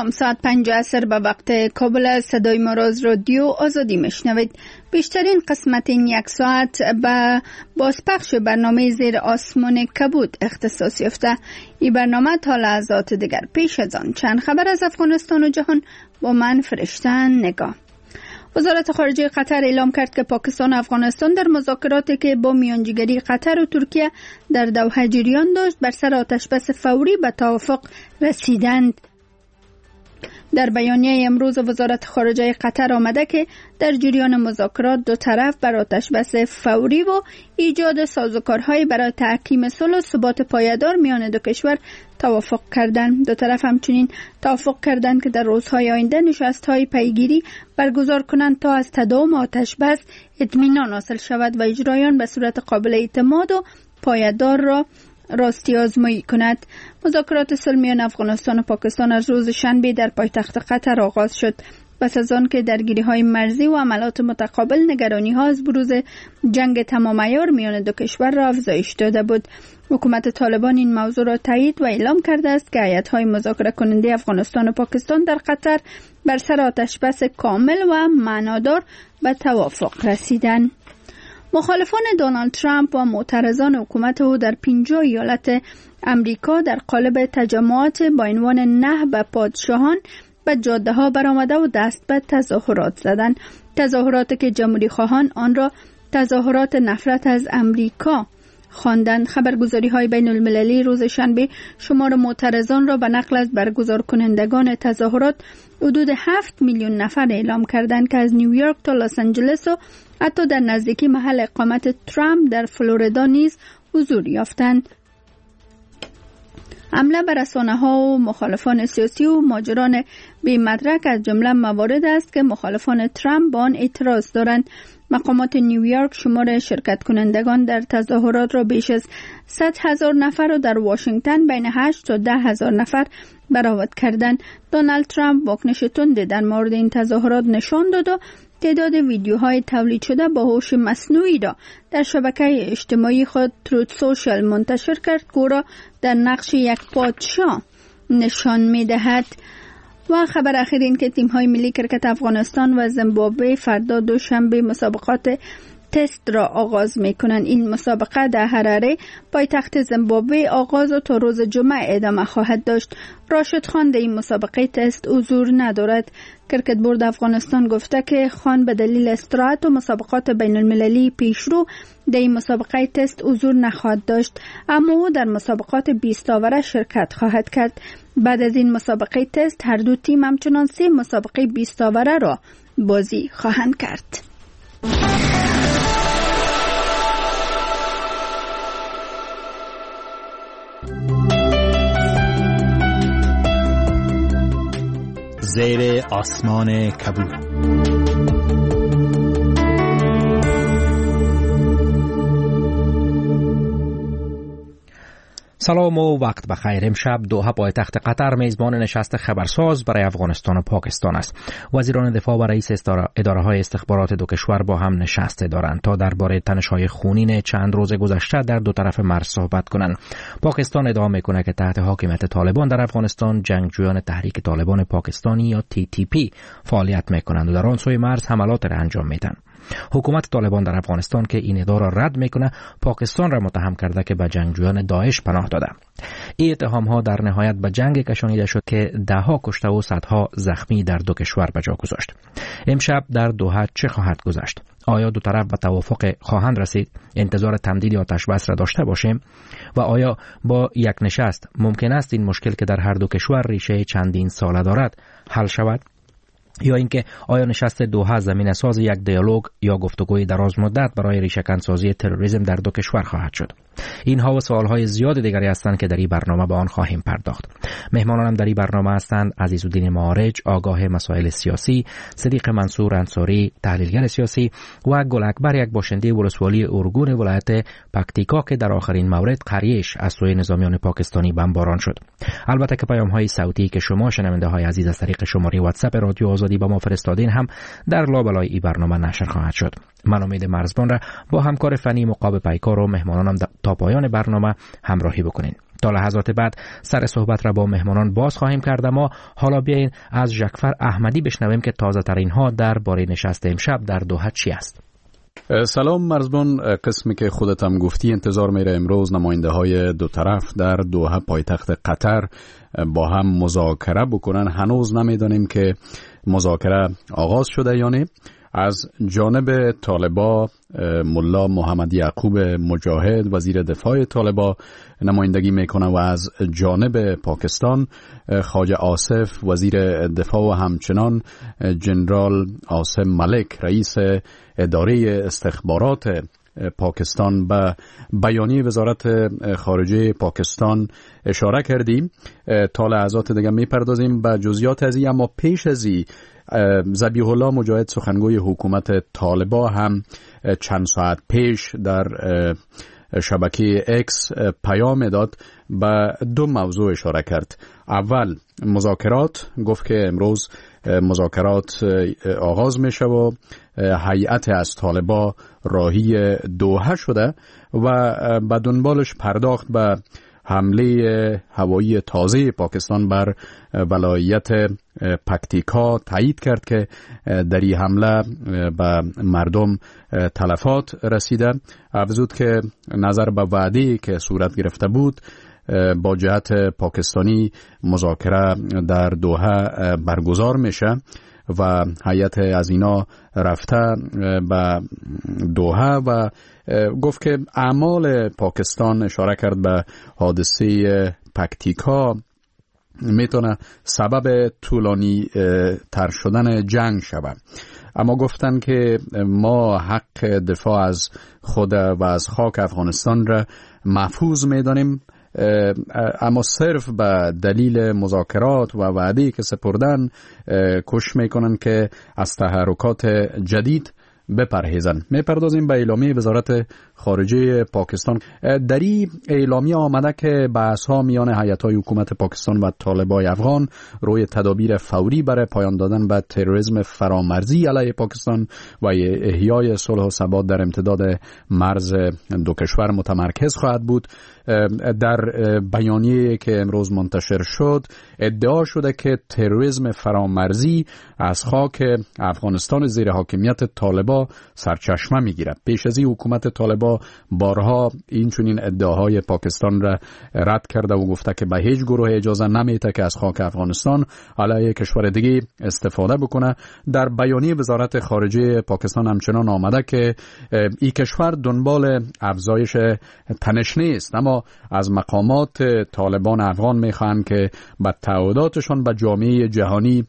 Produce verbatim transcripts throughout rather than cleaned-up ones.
سلام، ساعت پنج عصر به وقت کابل است. صدای ما را از رادیو آزادی میشنوید. بیشترین قسمت این یک ساعت به بازپخش برنامه زیر آسمان کبود اختصاص یافته. این برنامه تا لحظات دیگر. پیش از آن چند خبر از افغانستان و جهان با من فرشته نگاه. وزارت خارجه قطر اعلام کرد که پاکستان و افغانستان در مذاکراتی که با میانجیگری قطر و ترکیه در دوحه جریان داشت بر سر آتشبس فوری به توافق رسیدند. در بیانیه امروز وزارت خارجه قطر آمده که در جریان مذاکرات دو طرف بر آتشبس فوری و ایجاد سازوکارهای برای تحکیم صلح و ثبات پایدار میان دو کشور توافق کردند. دو طرف همچنین توافق کردند که در روزهای آینده نشست‌های پیگیری برگزار کنند تا از تداوم آتشبس اطمینان حاصل شود و اجرایان به صورت قابل اعتماد و پایدار را راستی آزمایی کند. مذاکرات صلح میان افغانستان و پاکستان از روز شنبه در پایتخت قطر آغاز شد. پس از آن که درگیری‌های مرزی و حملات متقابل نگرانی‌ها از بروز جنگ تمام عیار میان دو کشور را افزایش داده بود. حکومت طالبان این موضوع را تایید و اعلام کرده است که هیئت‌های مذاکره کننده افغانستان و پاکستان در قطر بر سر آتشبس کامل و معنادار به توافق رسیدند. مخالفان دونالد ترامپ و معترضان حکومت او در پنجاه ایالت امریکا در قالب تجمعات با عنوان نه به پادشاهان به جاده ها برآمده و دست به تظاهرات زدند. تظاهراتی که جمهوری خواهان آن را تظاهرات نفرت از امریکا خواندند. خبرگزاری های بین المللی روز شنبه شمار معترضان را به نقل از برگزار کنندگان تظاهرات حدود هفت میلیون نفر اعلام کردند که از نیویورک تا لس آنجلس و حتی در نزدیکی محل اقامت ترامپ در فلوریدا نیز حضور یافتند. حمله بر رسانه‌ها و مخالفان سیاسی و ماجران بی مدرک از جمله موارد است که مخالفان ترامپ با آن اعتراض دارند. مقامات نیویورک شمار شرکت کنندگان در تظاهرات را بیش از صد هزار نفر و در واشنگتن بین هشت تا ده هزار نفر برآورد کردند. دونالد ترامپ واکنش تندی در مورد این تظاهرات نشان داد و تعداد ویدیوهای تولید شده با هوش مصنوعی را در شبکه اجتماعی خود تروت سوشل منتشر کرد که او را در نقش یک پادشاه نشان می‌دهد. و خبر اخیر این که تیم‌های ملی کرکت افغانستان و زیمبابوه فردا دوشنبه مسابقات تست را آغاز می‌کنند. این مسابقه در حراره پایتخت زیمبابوه آغاز و تا روز جمعه ادامه خواهد داشت. راشد خان در این مسابقه تست حضور ندارد. کرکت بورد افغانستان گفته که خان به دلیل استراحت و مسابقات بین المللی پیشرو در این مسابقه تست حضور نخواهد داشت، اما او در مسابقات بیست آوره شرکت خواهد کرد. بعد از این مسابقه تست هر دو تیم همچنان سه مسابقه بیست آوره را بازی خواهند کرد. زیر آسمان کبود. سلام و وقت بخیر. امشب دوحه پایتخت قطر میزبان نشست خبرساز برای افغانستان و پاکستان است. وزیران دفاع و رئیس اداره‌های استخبارات دو کشور با هم نشسته دارند تا درباره تنش‌های خونین چند روز گذشته در دو طرف مرز صحبت کنند. پاکستان ادعا میکنه که تحت حاکمیت طالبان در افغانستان جنگجویان تحریک طالبان پاکستانی یا تی تی پی فعالیت میکنند و در آن سوی مرز حملات را انجام میدن. حکومت طالبان در افغانستان که این ادعا را رد میکنه، پاکستان را متهم کرده که به جنگجویان داعش پناه داده. این اتهام ها در نهایت به جنگ کشانیده شد که ده ها کشته و صدها زخمی در دو کشور به جا گذاشت. امشب در دوحه چه خواهد گذشت؟ آیا دو طرف به توافق خواهند رسید؟ انتظار تمدید آتش بس را داشته باشیم؟ و آیا با یک نشست ممکن است این مشکل که در هر دو کشور ریشه چندین ساله دارد حل شود؟ یا اینکه آیا نشست دوحه زمینه ساز یک دیالوگ یا گفتگوی دراز مدت برای ریشه‌کنسازی تروریسم در دو کشور خواهد شد؟ اینها و سوالهای زیاد دیگری هستند که در این برنامه به آن خواهیم پرداخت. مهمانانم در این برنامه هستند عزیزالدین معارج، آگاه مسائل سیاسی، صدیق منصور انصاری، تحلیلگر سیاسی و گل اکبر، یک باشنده ولسوالی اورگون ولایت پکتیکا که در آخرین مورد قریش از سوی نظامیان پاکستانی بمباران شد. البته که پیام‌های صوتی که شما شنونده‌های عزیز از طریق شماره واتساپ رادیو آزادی با ما فرستادین هم در لابلای این برنامه نشر خواهد شد. من امید مرزبان را با همکار فنی مقابل پیکار و مهمانانم تا پایان برنامه همراهی بکنین. تا لحظات بعد سر صحبت را با مهمانان باز خواهیم کرد، اما حالا بیاین از ژاکفر احمدی بشنویم که تازه ترین ها در باره نشست امشب در دوحه چی است. سلام مرزبان، قسمی که خودت هم گفتی انتظار میره امروز نماینده های دو طرف در دوحه پایتخت قطر با هم مذاکره بکنن. هنوز نمیدانیم که مذاکره آغاز شده یا نه. از جانب طالبا ملا محمد یعقوب مجاهد وزیر دفاع طالبا نمایندگی میکنه و از جانب پاکستان خواجه آصف وزیر دفاع و همچنان جنرال عاصم ملک رئیس اداره استخبارات پاکستان به بیانیه وزارت خارجه پاکستان اشاره کردیم. تا لحظات دیگه میپردازیم به جزئیات از این، اما پیش از این ذبیح الله مجاهد سخنگوی حکومت طالبا هم چند ساعت پیش در شبکه اکس پیام داد به دو موضوع اشاره کرد. اول مذاکرات، گفت که امروز مذاکرات آغاز میشه و هیئت از طالبا راهی دوحه شده و به دنبالش پرداخت به حمله هوایی تازه پاکستان بر ولایت پکتیکا. تایید کرد که در این حمله به مردم تلفات رسیده. افزود که نظر به وعده که صورت گرفته بود با جهت پاکستانی مذاکره در دوحه برگزار میشه و هیئت از اینا رفته به دوحه و گفت که اعمال پاکستان، اشاره کرد به حادثه پکتیکا، میتونه سبب طولانی تر شدن جنگ شود. اما گفتن که ما حق دفاع از خود و از خاک افغانستان را محفوظ میدانیم، اما صرف به دلیل مذاکرات و وعده‌ای که سپردن کوشش میکنن که از تحرکات جدید بپرهیزن. میپردازیم به اعلامیه وزارت خارجه پاکستان. در این اعلامیه آمده که بحث‌ها میان هیئت‌های حکومت پاکستان و طالبای افغان روی تدابیر فوری برای پایان دادن به تروریسم فرامرزی علیه پاکستان و احیای صلح و ثبات در امتداد مرز دو کشور متمرکز خواهد بود. در بیانیه که امروز منتشر شد ادعا شده که تروریسم فرامرزی از خاک افغانستان زیر حاکمیت طالبا سرچشمه میگیرد. پیش از این حکومت طالبا بارها این چنین ادعاهای پاکستان را رد کرده و گفته که به هیچ گروه اجازه نمیده که از خاک افغانستان علیه کشور دیگه استفاده بکنه. در بیانیه وزارت خارجه پاکستان همچنان آمده که این کشور دنبال افزایش تنش نیست، اما از مقامات طالبان افغان میخوان که به تعهداتشان به جامعه جهانی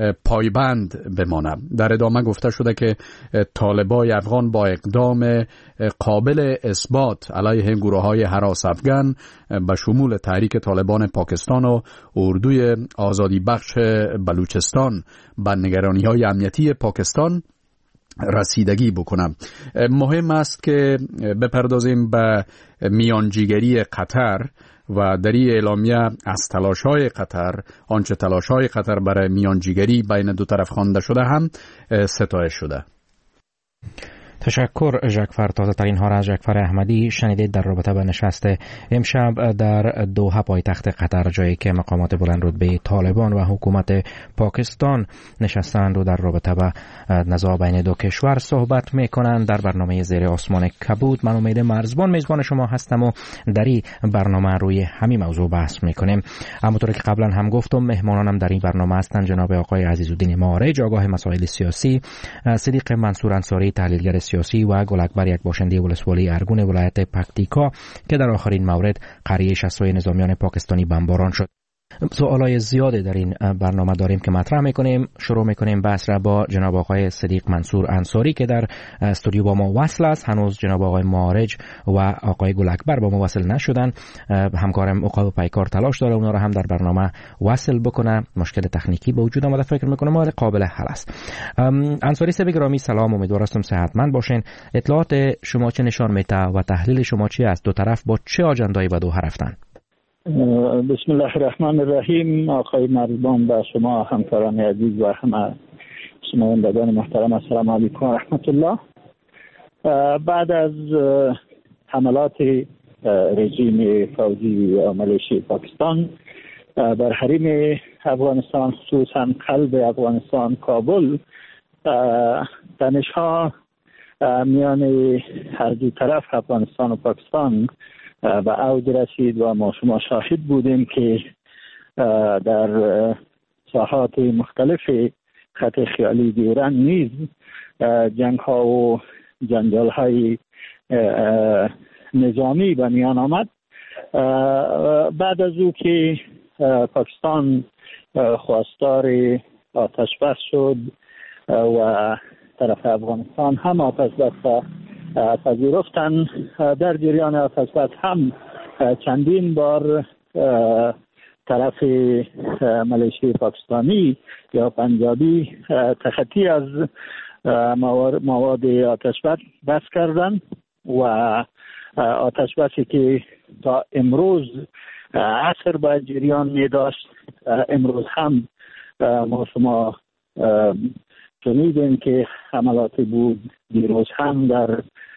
پایبند بمانه. در ادامه گفته شده که طالبای افغان با اقدام قابل اثبات علیه گروه‌های هراس افغان به شمول تحریک طالبان پاکستان و اردوی آزادی بخش بلوچستان به نگرانی‌های امنیتی پاکستان رسیدگی بکنم. مهم است که بپردازیم به میانجیگری قطر و در این اعلامیه از تلاش‌های قطر، آنچه تلاش‌های قطر برای میانجیگری بین دو طرف خوانده شده هم ستایش شده. تشکر ژاکفر. تازه ترین ها را از ژاکفر احمدی شنیدید در رابطه با نشست امشب در دوحه پایتخت قطر، جایی که مقامات بلند رتبه طالبان و حکومت پاکستان نشستند و در رابطه با نزاع بین دو کشور صحبت میکنند. در برنامه زیر آسمان کبود من امید مرزبان میزبان شما هستم و در این برنامه روی همین موضوع بحث میکنیم. همونطور که قبلا هم گفتم مهمانانم در این برنامه هستند جناب آقای عزیزالدین معارج، آگاه مسائل سیاسی، صدیق منصور انصاری، تحلیلگر سیاسی و گل اکبر، یک باشنده ولسوالی ارگون ولایت پکتیکا که در آخرین مورد قریه شصت‌های نظامیان پاکستانی بمباران شد. سوالای زیاده در این برنامه داریم که مطرح میکنیم. شروع میکنیم بحث را با جناب آقای صدیق منصور انصاری که در استودیو با ما وصل است. هنوز جناب آقای معارج و آقای گل اکبر با ما وصل نشدن. همکارم عقاب پیکار تلاش داره اونا را هم در برنامه وصل بکنه. مشکل تکنیکی به وجود اومده، فکر میکنم ولی قابل حل است. انصاری صاحب گرامی سلام، امیدوارم صحتمند باشین. اطلاعات شما چه نشان میده و تحلیل شما چی است؟ دو طرف با چه آجندایی به دوحه رفتن؟ بسم الله الرحمن الرحیم. آقای مرزبان و شما همکاران عزیز و همه شنوندگان محترم، السلام علیکم و رحمت الله. بعد از حملات رژیم فوجی ملیشی پاکستان بر حریم افغانستان، خصوصا قلب افغانستان کابل، تنش‌ها میان هر دو طرف افغانستان و پاکستان به اوج رسید و ما شما شاهد بودیم که در ساحات مختلف خط خیالی دیران نیز جنگ ها و جنجال های نظامی به میان آمد. بعد از او که پاکستان خواستار آتش بس شد و طرف افغانستان هم آتش بس پذیرفتند، در جریان آتش بس هم چندین بار طرف ملیشی پاکستانی یا پنجابی تخطی از مواد آتش بس کردند و آتش بسی که تا امروز عصر باید جریان می داشت، امروز هم ما شما شنیدیم که حملاتی بود. دیروز هم در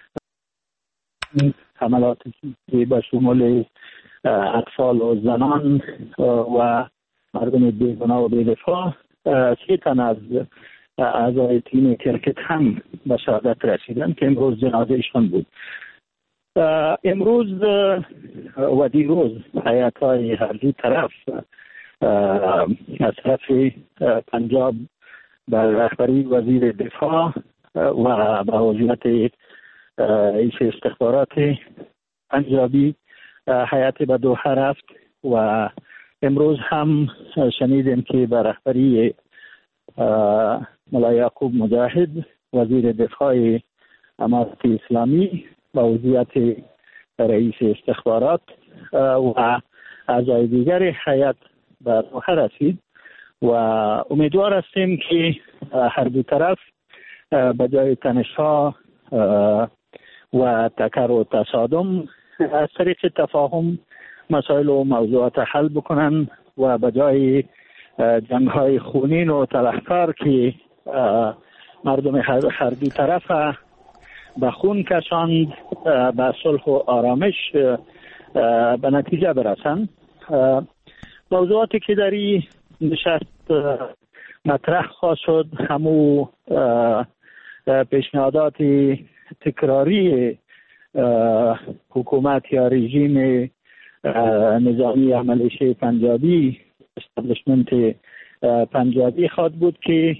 حملاتی که به شمول اطفال و زنان و مردم بیگناه و بی‌دفاع، سه تن از اعضای تیم کرکت هم به شهادت رسیدن که امروز جنازهشان بود. امروز و دیروز هیئت‌های هر دو طرف از طرف پنجاب بر رهبری وزیر دفاع و به وجهت رئیس استخبارات پنجابی هیئت به دوحه رفت و امروز هم شنیدیم که به رهبری ملا یعقوب مجاهد وزیر دفاع امارت اسلامی و وضعیت رئیس استخبارات و اعضای دیگر هیئت به دوحه رسید و امیدوار هستیم که هر دو طرف به جای تنش‌ها و تکر و تصادم از طریق تفاهم مسائل و موضوعات حل بکنن و به جای جنگ‌های خونین و تلخکار که مردم هر دو طرف به خون کشاند به صلح و آرامش به نتیجه برسند. موضوعاتی که در این نشست مطرح خواهد شد همو پیشنهادات تکراری حکومت یا رژیم نظامی ملیشی پنجابی، استابلیشمنت پنجابی خواهد بود که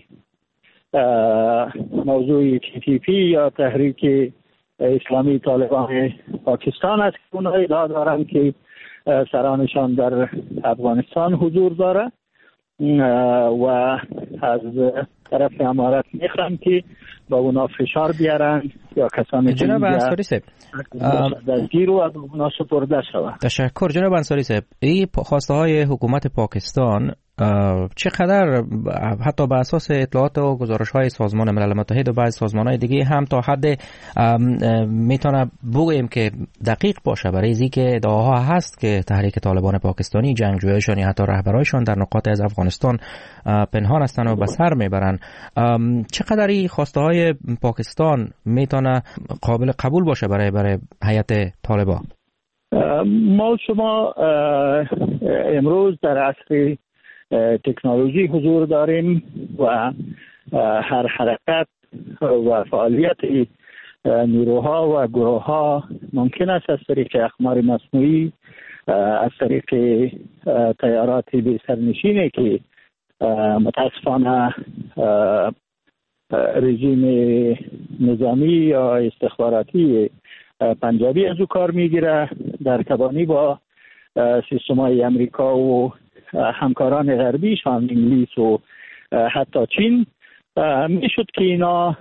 موضوع تی تی پی یا تحریک اسلامی طالبان پاکستان است که اونها ادعا دارند که سرانشان در افغانستان حضور داره و از طرف امارت میخوام که با اونا فشار بیارن یا کسانی که جناب انصاری صاحب دستگیر و از اونا سپرده شود. تشکر جناب انصاری صاحب. این خواسته های حکومت پاکستان چقدر حتی به اساس اطلاعات و گزارش های سازمان ملل متحد و بعض سازمان های دیگه هم تا حد میتونه بگوییم که دقیق باشه برای اینکه که ادعاها هست که تحریک طالبان پاکستانی جنگجویانشان یا حتی رهبرایشان در نقاط از افغانستان پنهان هستند و به سر میبرن، چقدر این خواسته های پاکستان میتونه قابل قبول باشه برای برای هیئت طالبان؟ ما شما امروز در عصر تکنولوژی حضور داریم و هر حرکت و فعالیت نیروها و گروهها ممکن است از طریق اقمار مصنوعی، از طریق تیارات بی سرنشینی که متاسفانه رژیم نظامی یا استخباراتی پنجابی از او کار میگیره، در تبانی با سیستم های امریکا و همکاران غربیشان انگلیس و حتی چین میشد که اینا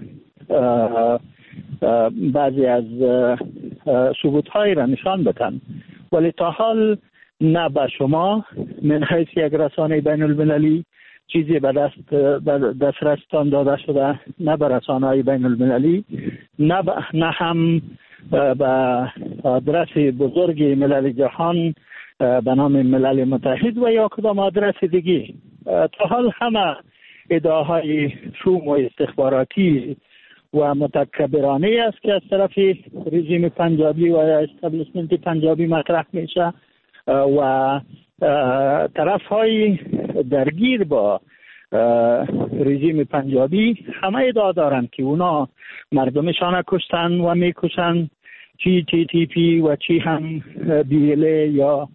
بعضی از ثبوت های را نشان بدن، ولی تا حال نه به شما من حیث یک رسانه بین المللی چیزی به دست دسترستان داده شده، نه به رسانه های بین المللی، نه, نه هم به آدرس بزرگ ملل جهان به نام ملل متحد و یا کدام آدرس دیگه. تا حال همه ادعاهای شوم و استخباراتی و متکبرانه است که از طرف رژیم پنجابی و استابلیشمنت پنجابی مطرح میشه و طرف های درگیر با رژیم پنجابی همه ادعا دارند که اونا مردمشان کشتن و میکشن، چی تی تی پی و چی هم بیله یا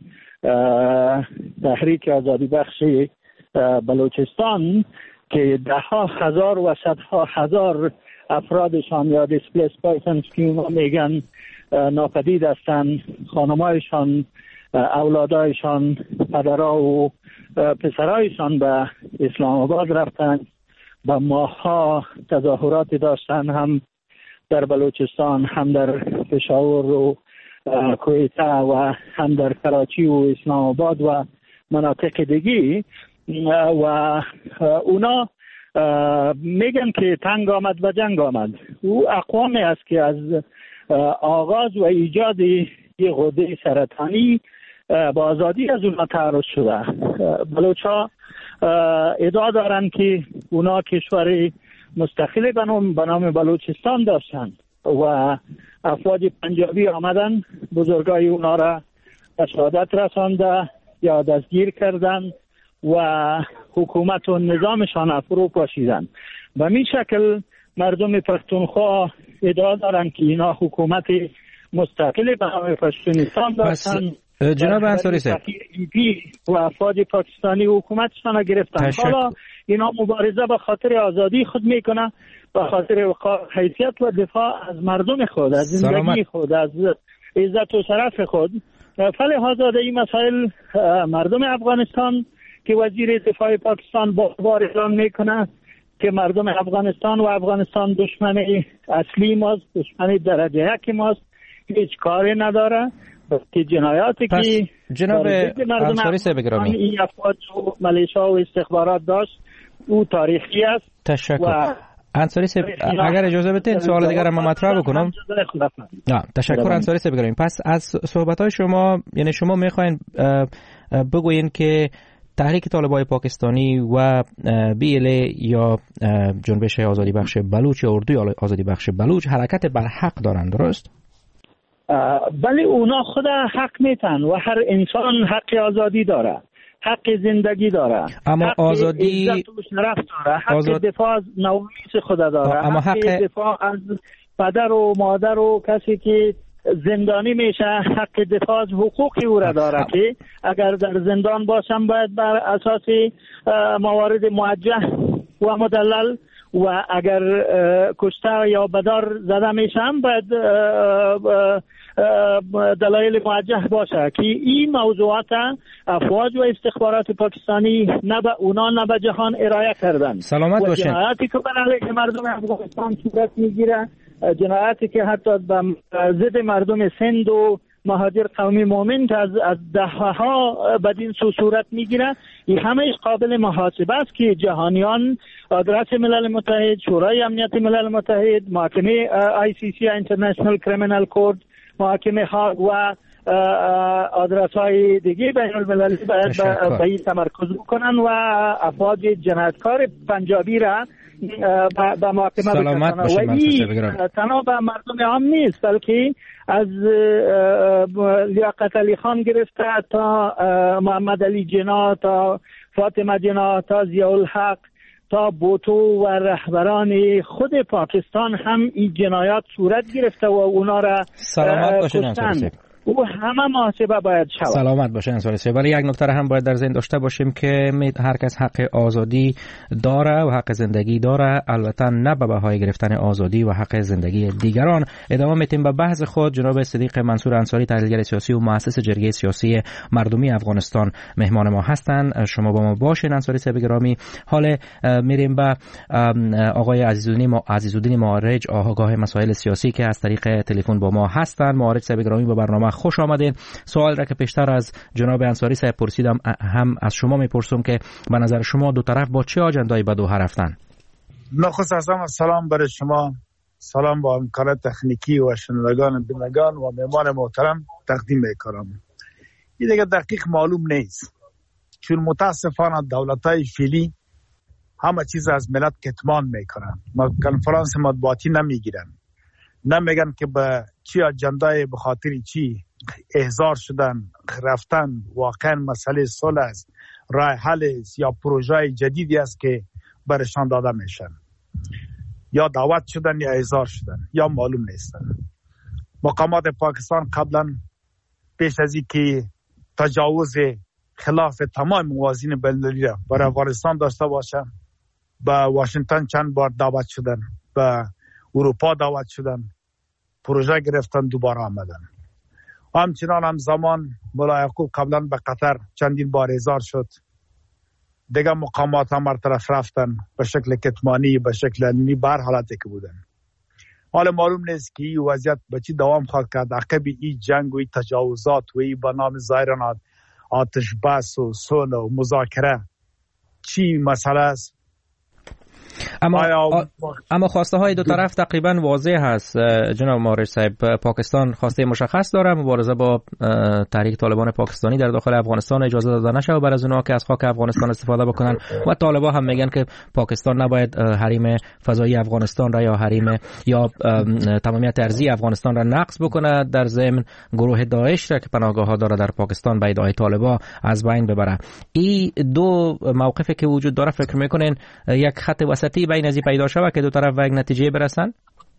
تحریک آزادی بخش بلوچستان که ده ها هزار و صدها هزار افرادشان یا دیسپلیس پرسنز که اونا میگن ناپدید هستن، خانمایشان، اولادایشان، پدرها و پسرایشان به اسلام آباد رفتن، با ماها تظاهرات داشتن، هم در بلوچستان، هم در پشاور و کویته و هم در کراچی و اسلام آباد و مناطق دیگی. و اونا میگن که تنگ آمد و جنگ آمد. او اقوامی است که از آغاز و ایجاد یه غده سرطانی با آزادی از اونا تعرض شده. بلوچا ادعا دارن که اونا کشور مستقل به نام بلوچستان داشتن و افواج پنجابی آمدن بزرگای اونا را به شهادت رسانده یا دستگیر کردن و حکومت و نظامشان فرو پاشیدن. به این شکل مردم پختونخوا ادعا دارن که اینا حکومت مستقل به نام پشتونستان داشتن. جناب انصاری صاحب و افواج پاکستانی حکومتشان را گرفتن. تشک... حالا اینا مبارزه به خاطر آزادی خود میکنه، به خاطر حیثیت و دفاع از مردم خود، از زندگی خود، از عزت و شرف خود. فلهذا این مسائل مردم افغانستان که وزیر دفاع پاکستان با بار اعلام میکنه که مردم افغانستان و افغانستان دشمن اصلی ماست، دشمن درجه یک ماست، هیچ کاری نداره که جنایاتی که جناب انصاری صاحب گرامی این افواج و ملیشا و استخبارات داشت او تاریخی است. تشکر. انصاری صاحب اگر اجازه بدین سوال دیگر هم مطرح بکنم. نه تشکر انصاری صاحب گرامی. پس از صحبت‌های شما، یعنی شما میخواین بگوین که تحریک طالبای پاکستانی و بی ال ای یا جنبش آزادی بخش بلوچ یا اردوی آزادی بخش بلوچ حرکت بر حق دارند، درست؟ بله، اونا خود حق میتن و هر انسان حق آزادی داره، حق زندگی داره، اما حق آزادی عزت و شرف داره، حق آزاد... دفاع از نومیس خود داره، اما حق... حق دفاع از پدر و مادر و کسی که زندانی میشه حق دفاع از حقوقی او را داره که اگر در زندان باشم باید بر اساس موارد موجه و مدلل و اگر کشته یا بدار زده میشم باید دلایل موجه باشه که این موضوعات افواج و استخبارات پاکستانی نه به اونا نه به جهان ارائه کردن. سلامت باشین. جنایاتی که بر علیه مردم افغانستان صورت میگیره، جنایاتی که حتی به ضد مردم سند و مهاجر قومی مومن که از از دهها بدین سو صورت میگیره، این همه قابل محاسبه است که جهانیان، آدرس ملل متحد، شورای امنیت ملل متحد، محکمه آی سی سی اینترنشنال کریمینال کورت، محکمه هاگ و آدرس های دیگه بین المللی باید به این تمرکز بکنن و افواج جنایتکار پنجابی را به محکمه بکشن. و این تنها به مردم عام نیست بلکه از لیاقت علی خان گرفته تا محمد علی جنا تا فاطمه جنا تا ضیاءالحق تا بوتو و رهبران خود پاکستان هم این جنایات صورت گرفته و اونا را کشتن. او همه محاسبه باید شود. سلامت باشه انصاری صاحب. ولی یک نکته هم باید در ذهن داشته باشیم که هر کس حق آزادی داره و حق زندگی داره، البته نه به بهای گرفتن آزادی و حق زندگی دیگران. ادامه میتیم به بحث خود. جناب صدیق منصور انصاری، تحلیلگر سیاسی و مؤسس جرگه سیاسی مردمی افغانستان مهمان ما هستند. شما با ما باشین انصاری صاحب گرامی. حالا میریم به آقای عزیزالدین عزیزالدین معارج، آگاه مسائل سیاسی که از طریق تلفن با ما هستند. معارج صاحب گرامی به برنامه خوش آمدین. سوال را که پیشتر از جناب انصاری صاحب پرسیدم هم از شما میپرسم که به نظر شما دو طرف با چه آجندایی به دوحه رفتن؟ نخست از همه سلام برای شما، سلام با همکار تکنیکی و شنوندگان بینندگان و مهمان محترم تقدیم میکنم. این دیگه دقیق معلوم نیست چون متاسفانه دولت‌های فعلی همه چیز از ملت کتمان میکنن، کنفرانس مطبوعاتی نمیگیرن، نمیگن که به چی اجندای به خاطر چی احضار شدن رفتن، واقعا مسئله صلح است، راه حل است یا پروژه جدیدی است که برشان داده میشن، یا دعوت شدن یا احضار شدن یا معلوم نیستن. مقامات پاکستان قبلا پیش از این که تجاوز خلاف تمام موازین بین‌المللی را برای افغانستان داشته باشن، به واشنگتن چند بار دعوت شدن، به اروپا دعوت شدن، پروژه گرفتن، دوباره آمدن. همچنان هم زمان مولا یعقوب قبلا به قطر چندین بار احضار شد، دیگه مقامات هم طرف رفتن به شکل کتمانی، به شکل علمی، بر حالتی که بودن. حالا معلوم نیست که این وضعیت به چی دوام خواهد کرد عقب این جنگ و این تجاوزات و این به نام ظاهرا آتش بس و صلح و مذاکره چی مسئله است. اما اما خواسته های دو طرف تقریبا واضح هست جناب مارش صاحب. پاکستان خواسته مشخص داره مبارزه با تحریک طالبان پاکستانی در داخل افغانستان اجازه داده نشه و بر از اونها که از خاک افغانستان استفاده بکنن، و طالبان هم میگن که پاکستان نباید حریم فضایی افغانستان را یا حریم یا تمامیت ارضی افغانستان را نقض بکنه، در ضمن گروه داعش را که پناهگاه ها داره در پاکستان به ادعای طالبان از بین ببره. این دو موقفی که وجود داره فکر میکنین یک خط وسطی بین از این پیدا شود که دو طرف به یک نتیجه برسن؟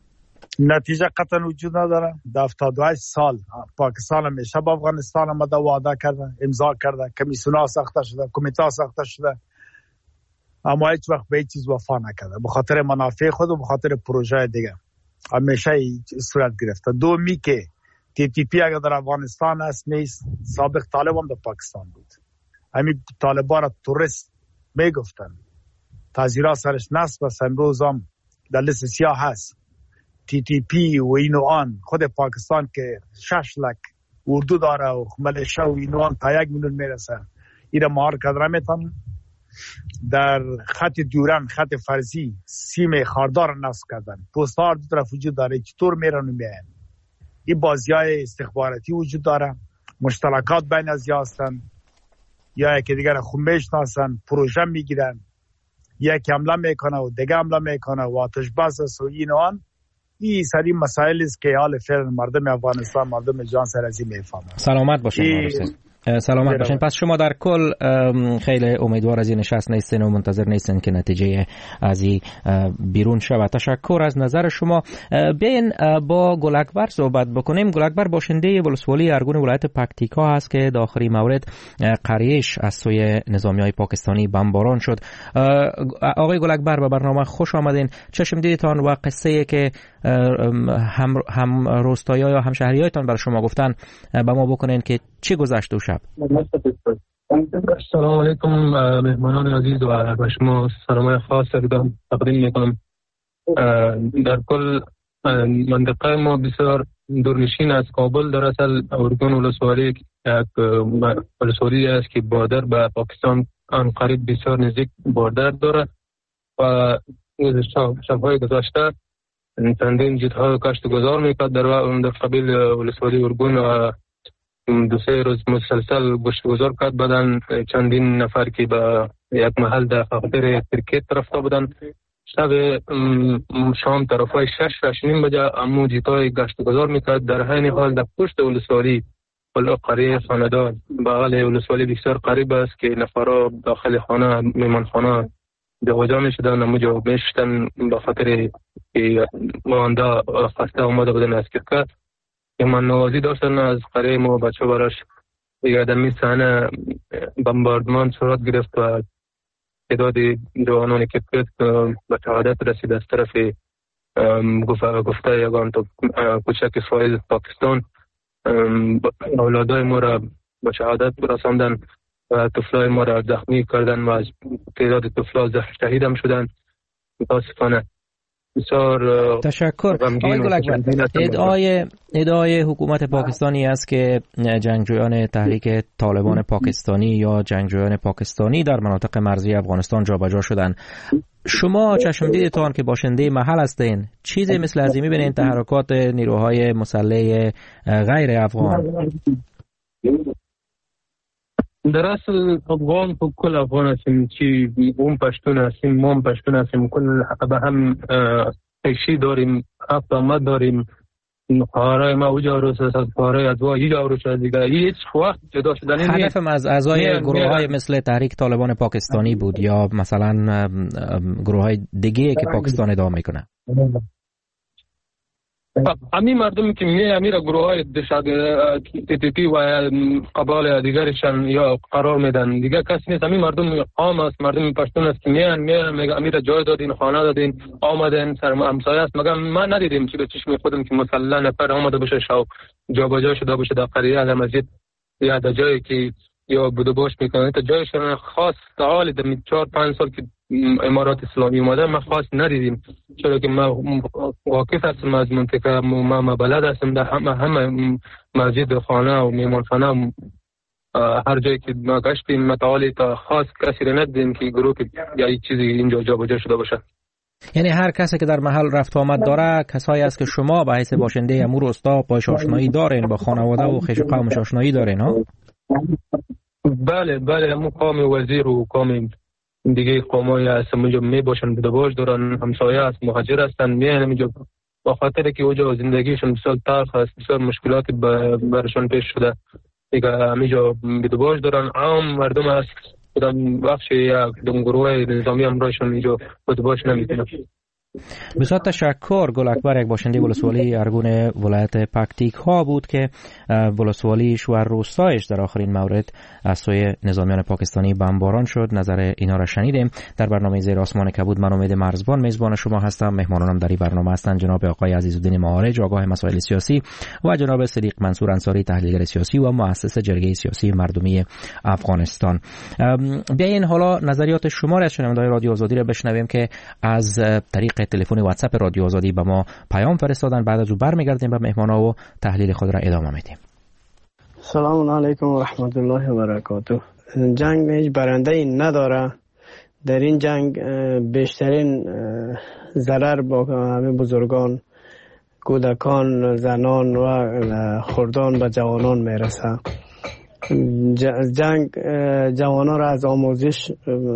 نتیجه قطعا وجود نداره. در هفتاد و هشت سال پاکستان همیشه با افغانستان آمده وعده کرده، امضا کرده، کمیسیون ها ساخته شده، کمیته ها ساخته شده، اما هیچ وقت به هیچ چیز وفا نکرده، به خاطر منافع خود و به خاطر پروژه دیگه همیشه صورت گرفته. دومی که تی تی پی اگر در افغانستان است نیست، سابق طالبان در پاکستان بود، همین طالبان را توریست میگفتن، تازیرا سرش نصب است، امروز هم در لیست سیاه هست. تی تی پی و اینو آن خود پاکستان که شش لک اردو داره و ملیشه و اینو آن تا یک میلیون میرسه، این را مهار کردن میتن. در خط دوران خط فرضی سیم خاردار نصب کردن، پستار دو طرف وجود داره، چطور میرن و میان. این بازی های استخباراتی وجود داره، مشترکات بین از یا هستن یا یکی دیگر خوب میشناسن، پروژه میگیرن، یک حمله میکنه و دیگه حمله میکنه و آتش بس است و این و آن. این سری مسائل است که حال فعلا مردم افغانستان، مردم جان سر از این میفهمن. سلامت باشین. سلامت باشین. پس شما در کل خیلی امیدوار از این نشست نیستین و منتظر نیستین که نتیجه از این بیرون شود. تشکر از نظر شما. بیاین با گل اکبر صحبت بکنیم. گل اکبر باشنده ولسوالی ارگون ولایت پکتیکا هست که در آخری مورد قریش از سوی نظامیای پاکستانی بمباران شد. آقای گل اکبر به برنامه خوش آمدین. چشم دیدتان و قصه که هم هم روستایی یا هم شهریایتان بر شما گفتن با ما بکنین که چی گذشت شب. سلام علیکم مهمانان عزیز و به شما سلام خاص تقدیم میکنم. در کل منطقه ما بسیار دورنشین از کابل، در اصل ارگون ولسوالی یک ولسوالی است که بادر به پاکستان آن قریب بسیار نزدیک بادر داره و شبهای گذشته چندین جتها کشت گذار میکرد در قبیل ولسوالی ارگون و دو سه روز مسلسل گشت گذار کرد. بعدن چندین نفر که به یک محل در خاطر کرکت رفته بودن، شب شام طرفای شش شش نیم بجه امو جیتای گشت گذار میکرد. در همین حال در پشت ولسوالی قریه خاندار بغل ولسوالی بسیار قریب است که نفرها داخل خانه میمان خانه جابجا میشدن، امو جا میشتن به خاطر که مانده خسته آمده بودن از کرکت. من نوازی داشتن از قریه ما بچه براش یادمی صحنه بمباردمان صورت گرفت و تعداد جوانان کرکت به شهادت رسید از طرف گفته یگان تو کوچک فایز پاکستان. اولادای ما را به شهادت رساندن و طفلای ما را زخمی کردن و از تعداد طفلا شهید هم شدن. متاسفانه بسیار تشکر. آقای گل اکبر، ادعای ادعای حکومت پاکستانی است که جنگجویان تحریک طالبان پاکستانی یا جنگجویان پاکستانی در مناطق مرزی افغانستان جابجا شدن. شما چشم دیدتان که باشنده محل هستین، چیزی مثل از این می‌بینید تحرکات نیروهای مسلح غیر افغان؟ در اصل افغان خب کل افغان هستیم، چی اون پشتون هستیم، ما هم پشتون هستیم، کل به هم پیشی داریم، هفت آمد داریم. خواهرای ما اوجا روز است، خواهرای ادوا ایجا روز است دیگه. هیچ وقت جدا شدن نیست. هدفم از اعضای گروه های مثل تحریک طالبان پاکستانی بود یا مثلا گروه های دیگه که پاکستان ادامه میکنه؟ امی مردمی که می امیر گروه های تی تی پی و قبایل دیگرشان یا قرار میدن دیگه کسی نیست. امی مردم عام است، مردم پشتون است که میان میان میگه امیر جای دادین، خانه دادین، آمدن سر همسایه است. مگه ما ندیدیم چی به چشم خودم که مثلا نفر آمده باشه شو جابجا شده باشه در قریه در مسجد یا در جایی که یا بودو باش میکنه تا جایشون خاص تعالی در چهار پنج سال که امارات اسلامی اومده ما خاص ندیدیم، چرا که ما واقف هستم از منطقه، ما ما بلد هستم در همه همه مسجد خانه و میهمان خانه هر جایی که ما گشتیم متعالی تا خاص کسی رو ندیدیم که گروه یا هیچ چیزی اینجا جابجا شده باشه. یعنی هر کسی که در محل رفت آمد داره کسایی است که شما به حیث باشنده امور استا باش آشنایی دارین، با خانواده و خویش و قومش آشنایی دارین ها؟ بله بله، همون قوم وزیر و قوم دیگه قومایی هستن اونجا می باشن، بدباش دارن، همسایه هست، مهاجر هستن، میان اونجا با خاطر که اونجا زندگیشون بسیار تلخ است، بسیار مشکلات برشون پیش شده دیگه همینجا بدباش دارن. عام مردم هست کدام بخش یا کدام گروه نظامی همراهشون اینجا بدباش نمیتونن. بسیار تشکر. گل اکبر یک باشنده ولسوالی ارگون ولایت پکتیک ها بود که ولسوالی شوهر روستایش در آخرین مورد از سوی نظامیان پاکستانی بمباران شد. نظر اینا را شنیدیم. در برنامه زیر آسمان کبود من امید مرزبان میزبان شما هستم. مهمانانم در این برنامه هستند جناب آقای عزیزالدین معارج آگاه مسائل سیاسی و جناب صدیق منصور انصاری تحلیلگر سیاسی و مؤسس جرگه سیاسی مردمی افغانستان. بیاین حالا نظریات شما را از شنوندگان رادیو آزادی را بشنویم که از طریق تلفن واتساپ رادیو آزادی به ما پیام فرستادن. بعد از او برمیگردیم به مهمانا و تحلیل خود را ادامه میدیم. سلام علیکم و رحمت الله و برکاته. جنگ هیچ برنده ای نداره. در این جنگ بیشترین ضرر با همه بزرگان، کودکان، زنان و خردان به جوانان میرسه. جنگ جوانان را از آموزش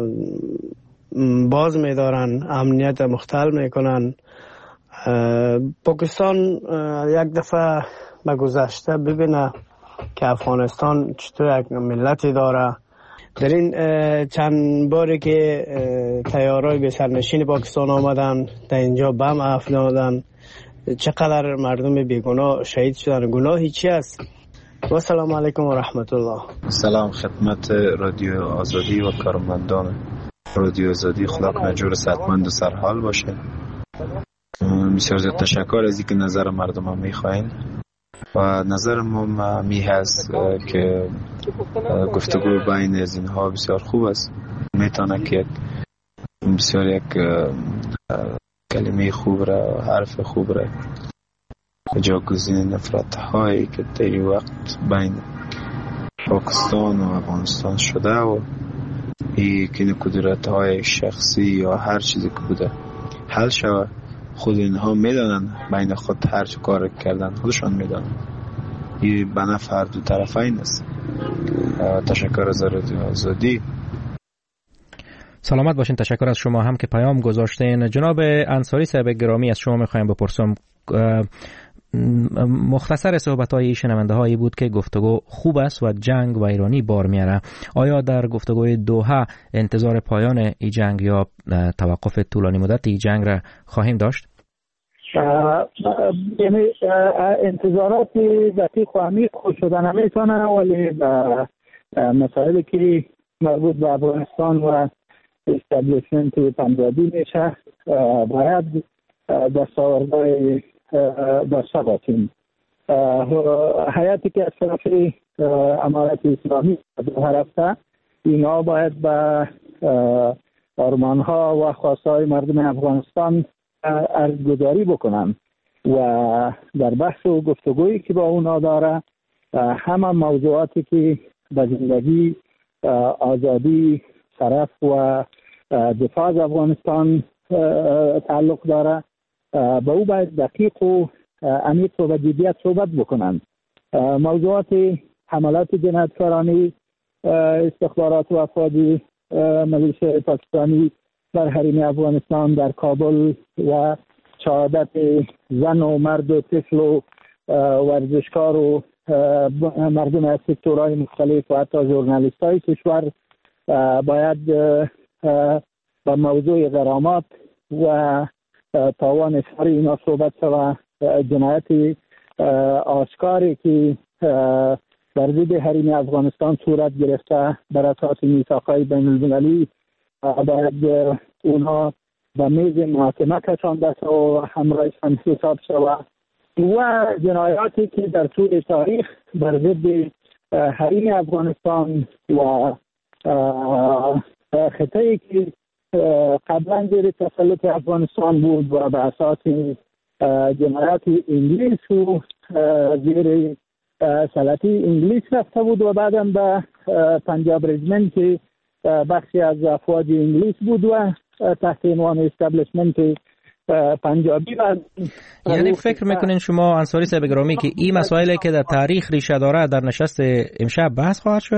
باز می‌دارن، امنیت مختل میکنن. پاکستان یک دفعه به گذشته ببینه که افغانستان چطور یک ملتی داره. در این چند باری که طیارهای به سرنشین پاکستان آمدن در اینجا بم افکنادن، چقدر مردم بیگناه شهید شدن. گناهی چی است؟ و سلام علیکم و رحمت الله. سلام خدمت رادیو آزادی و کارمندان رادیو آزادی. خدا کنه جور صحتمند و سرحال باشه. بسیار زیاد تشکر از اینکه نظر مردم هم میخواین و نظر ما می هست که گفتگو بین از اینها بسیار خوب است. میتونه که بسیار یک کلمه خوب را، حرف خوب را جاگزین نفرت هایی که در این وقت بین پاکستان و افغانستان شده و این که قدرت های شخصی یا هر چیزی که بوده حل شود. خود اینها میدانن بین خود هر چه کار کردن خودشان میدانن. این به نفع هر دو طرفین است. تشکر از رادیو آزادی. سلامت باشین. تشکر از شما هم که پیام گذاشتین. جناب انصاری صاحب گرامی، از شما میخوایم بپرسم، مختصر صحبت‌های شنونده هایی بود که گفتگو خوب است و جنگ و ایرانی بار میاره. آیا در گفتگوی دوحه انتظار پایان این جنگ یا توقف طولانی مدت این جنگ را خواهیم داشت؟ یعنی انتظارات دقیق و عمیق خود شدن نمیتونه، ولی مسائلی که مربوط به افغانستان و استابلیشمنت پنجابی میشه باید دستاوردهای داشته باشیم. حیاتی که از طرف امارت اسلامی دوحه رفته، اینا باید به آرمانها و خواستهای مردم افغانستان ارزگذاری بکنن و در بحث و گفتگویی که با اونا داره همه موضوعاتی که به زندگی، آزادی، شرف و دفاع از افغانستان تعلق داره با او باید دقیق و عمیق و جدیت صحبت بکنند. موضوعات حملات جنایتکارانه استخبارات و افراد ملیشه پاکستانی در حریم افغانستان در کابل و شهادت زن و مرد و طفل و ورزشکار و مردم از سکتورهای مختلف و حتی ژورنالیست های کشور باید با موضوع غرامات و تاوان سر اینا صحبت شود. جنایت آشکاری که در ضد حریم افغانستان صورت گرفته بر اساس میثاق‌های بین المللی باید اونها به میز محاکمه کشانده و همراهش هم حساب شود و جنایاتی که در طول تاریخ بر ضد حریم افغانستان و خطه‌ای که قبلا زیر تسلط افغانستان بود و به اساس جنایات انگلیس و زیر سلطه انگلیس رفته بود و بعدم به پنجاب رجمنت که بخشی از افواج انگلیس بود و تحت عنوان استابلیشمنت پنجابی بود. یعنی فکر میکنین شما انصاری صاحب گرامی که این مسائلی که در تاریخ ریشه داره در نشست امشب بحث خواهد شد؟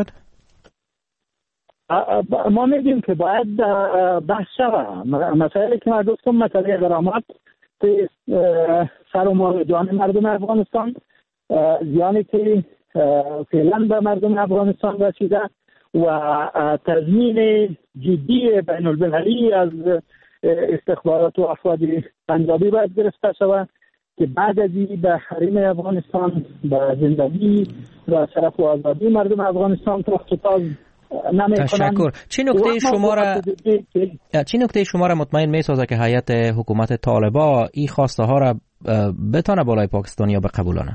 ما میگیم که باید بحث شود. مسائلی که ما گفتم، مسئله غرامات، سر و مال جان مردم افغانستان، زیانی که فعلا به مردم افغانستان رسیده و تضمین جدی بین المللی از استخبارات و افراد پنجابی باید گرفته شود که بعد از این به حریم افغانستان، به زندگی و شرف و آزادی مردم افغانستان تخطیطاز تشکر. چه نکته شما را چه نکته شما را مطمئن می‌سازه که هیئت حکومت طالبان این خواسته ها را بتونه بالای پاکستانیا بقبولانه؟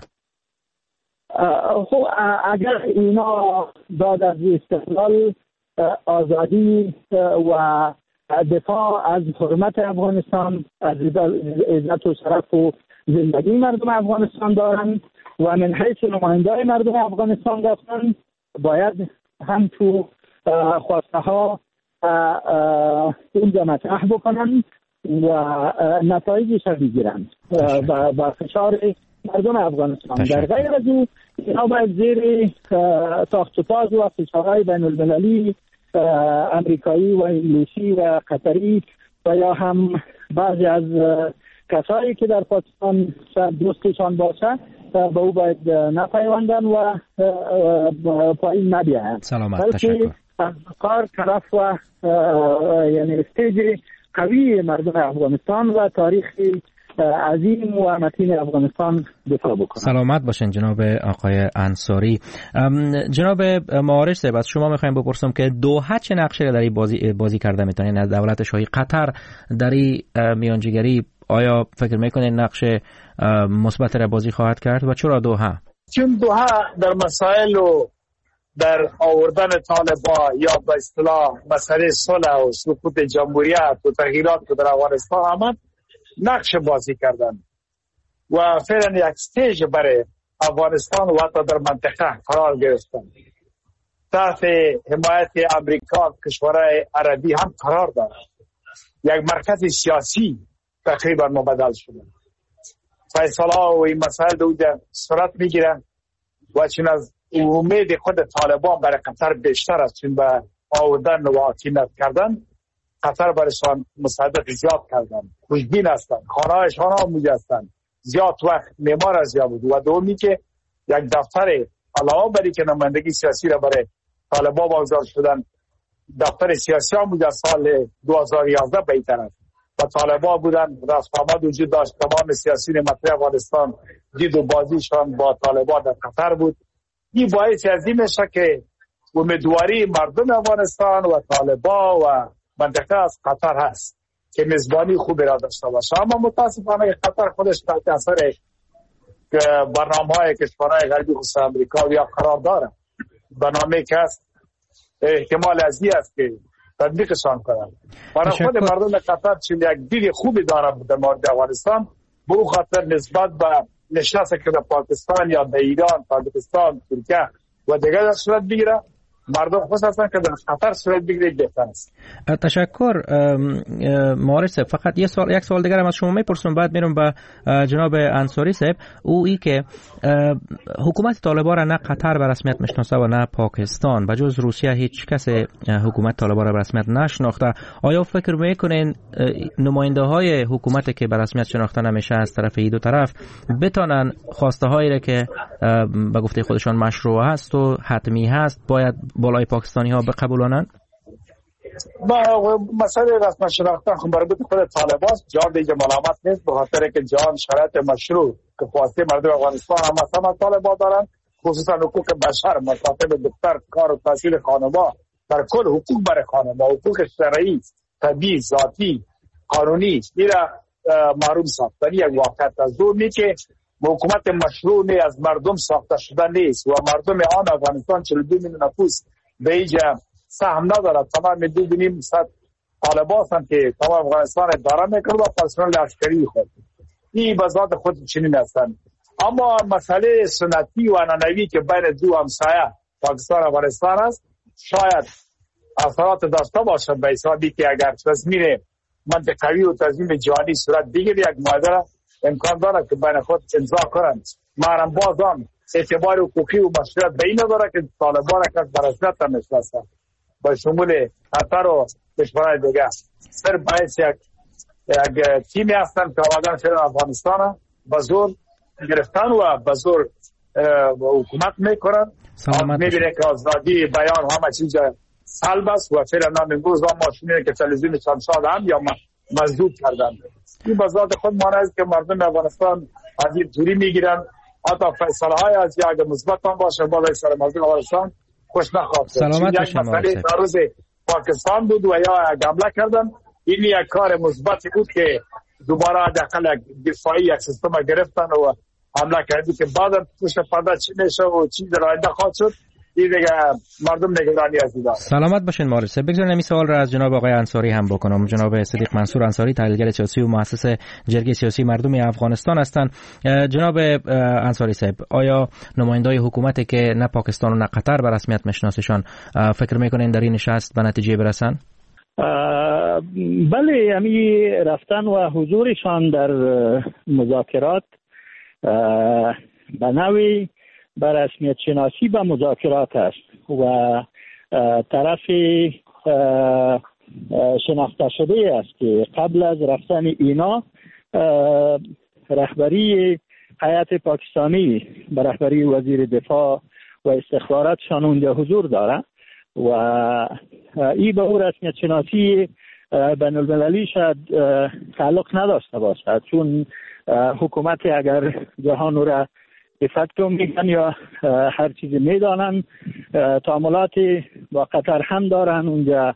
خب اگر اینا بعد از استقلال، آزادی و دفاع از حرمت افغانستان، از عزت و شرف و زندگی مردم افغانستان دارند و من حیث نماینده مردم افغانستان رفتن، باید هم تو خواسته ها اونجا مطرح بکنن و نتایجش را بگیرن و با فشار مردم افغانستان. در غیر از او اینا باید زیر تاخت و تاز و فشارهای بین المللی امریکایی و انگلیسی و قطری و یا هم بعضی از کسایی که در پاکستان دوستشان باشه به او باید نپیوندن و پایین نبیاین. سلامت. تشکر. از کار طرف و یعنی استیج قوی مردم افغانستان و تاریخ عظیم و متین افغانستان دفاع بکنن. سلامت باشین جناب آقای انصاری. جناب معارج صاحب، از شما میخوایم بپرسم که دوحه چه نقشه در این بازی بازی کرده میتونه از دولت شاهی قطر در این میانجیگری؟ آیا فکر میکنین نقش مثبت را بازی خواهد کرد و چرا دوحه؟ چون دوحه در مسائل و در آوردن طالبان یا به اصطلاح مسئله صلح و سقوط جمهوریت و تغییرات که در افغانستان آمد نقش بازی کردن و فعلا یک استیج برای افغانستان و حتی در منطقه قرار گرفتن. تحت حمایت امریکا کشورهای عربی هم قرار دارد. یک مرکز سیاسی تقریبا مبدل شده. فیصله و این مسائل دوده صورت میگیرن و چون از امید خود طالبان برای قطر بیشتر است، چون به آوردن و حاکمیت کردن قطر برایشان مساعدت زیاد کردن، خوشبین هستند، خانه‌هایشان هم می‌جستند، زیاد وقت معمار از یا بود و دومی که یک دفتر علاوه بر اینکه نمایندگی سیاسی را برای طالبان واگذار شدن، دفتر سیاسی هم بود از سال دو هزار و یازده به این طرف و طالبان بودن، رفت آمد وجود داشت. تمام سیاسیون مطرح افغانستان دید و بازیشان با طالبان در قطر بود. این باعث از این میشه که امیدواری مردم افغانستان و طالبان و منطقه از قطر هست که میزبانی خوبی را داشته باشه. اما متاسفانه قطر خودش تحت اثر برنامه‌های کشورهای غربی خصوص امریکا یا قرار داره. برنامه‌ای که هست احتمال از این است که تطبیقشان کنند. برای خود مردم قطر چون یک دید خوبی داره در مورد افغانستان، برو خاطر نسبت به نشسته که در پاکستان یا در ایران، پاکستان، ترکیه و دیگر در صورت بگیره مردم خوش هستن که در خطر صورت بگیره بهتر است. تشکر معارف صاحب. فقط یه سوال یک سوال دیگر هم از شما میپرسم بعد میرم به جناب انصاری صاحب. او ای که حکومت طالبان را نه قطر به رسمیت میشناسه و نه پاکستان، به جز روسیه هیچ کس حکومت طالبان را به رسمیت نشناخته. آیا فکر میکنین نماینده های حکومت که به رسمیت شناخته نمیشه از طرف این دو طرف بتونن خواسته هایی را که به گفته خودشان مشروع هست و حتمی هست باید بالای پاکستانی ها بقبولانند؟ با مسئله رسم شناختن خب مربوط به خود طالبان است. جان دیگه ملامت نیست، به خاطر که جان شرایط مشروع که خواسته مردم افغانستان هم مثلا طالبان دارن، خصوصا حقوق بشر، مکاتب دختر، کار و تحصیل خانواده، در کل حقوق برای خانواده، حقوق شرعی، طبیعی، ذاتی، قانونی، میره معروف ساختنی یک واقعیت از دو می که حکومت مشروع نه از مردم ساخته شده نیست و مردم آن افغانستان چهل و دو میلیون نفوس به اینجا سهم ندارد. تمام دو بینیم صد طالبان هستند که تمام افغانستان اداره میکنند و پرسنل عسکری خود این به ذات خود چنین هستند. اما مسئله سنتی و عنعنوی که بین دو همسایه پاکستان و افغانستان است شاید اثرات داشته باشد به حسابی که اگر تضمین منطقوی و تضمین جهانی صورت بگیرد یک معاهده امکان دارد که بین خود امضا کنند. محرم بازان اعتبار حقوقی و مشروعیت به این نداره که طالبان کس به رسمیت نمیشناسند با شمول قطر و کشورهای دیگه صرف باعث یک یک تیمی هستند که آمدن شدن افغانستان به زور گرفتن و به زور حکومت میکنن. میبینه که آزادی بیان همه چیز سلب است و فعلا نام امروز هم ماشینی که تلویزیون شمشاد هم یا مزدود کردن. این به ذات خود مانه است که مردم افغانستان از این دوری میگیرن، حتی فیصله های از یا اگر مثبت هم باشه بالای سر مردم افغانستان خوش نخواد. سلامت باشین. مسئله در روز پاکستان بود و یا حمله کردن، این یک کار مثبتی بود که دوباره حداقل دفاعی یک سیستم گرفتن و حمله کردی که بعد پشت پرده چی میشه و چی در آینده خواهد شد این دیگه مردم نگرانی از دیدن. سلامت باشین معارف صاحب. بگذارید این سوال را از جناب آقای انصاری هم بکنم. جناب صدیق منصور انصاری تحلیلگر سیاسی و مؤسس جرگه سیاسی مردم افغانستان هستند. جناب انصاری صاحب، آیا نمایندای حکومتی که نه پاکستان و نه قطر به رسمیت میشناسشان فکر میکنین در این نشست به نتیجه برسن؟ بله، امی رفتن و حضورشان در مذاکرات به نوعی به رسمیت شناسی به مذاکرات است و طرف شناخته شده است که قبل از رفتن اینا رهبری هیئت پاکستانی به رهبری وزیر دفاع و استخباراتشان اونجا حضور داره و این به او رسمیت شناسی بین المللی شاید تعلق نداشته باشد، چون حکومت اگر جهان را افکتو میگن یا هر چیزی میدانن، تعاملات با قطر هم دارن اونجا.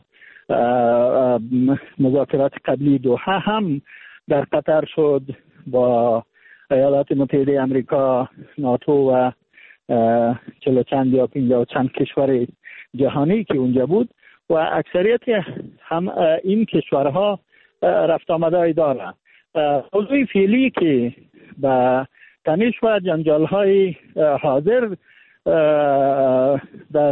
مذاکرات قبلی دوحه هم در قطر شد با ایالات متحده امریکا، ناتو و چلو چند یا پنجاه و چند کشور جهانی که اونجا بود و اکثریت هم این کشورها رفت آمده دارن. موضوع فعلی که با تنش و جنجال های حاضر در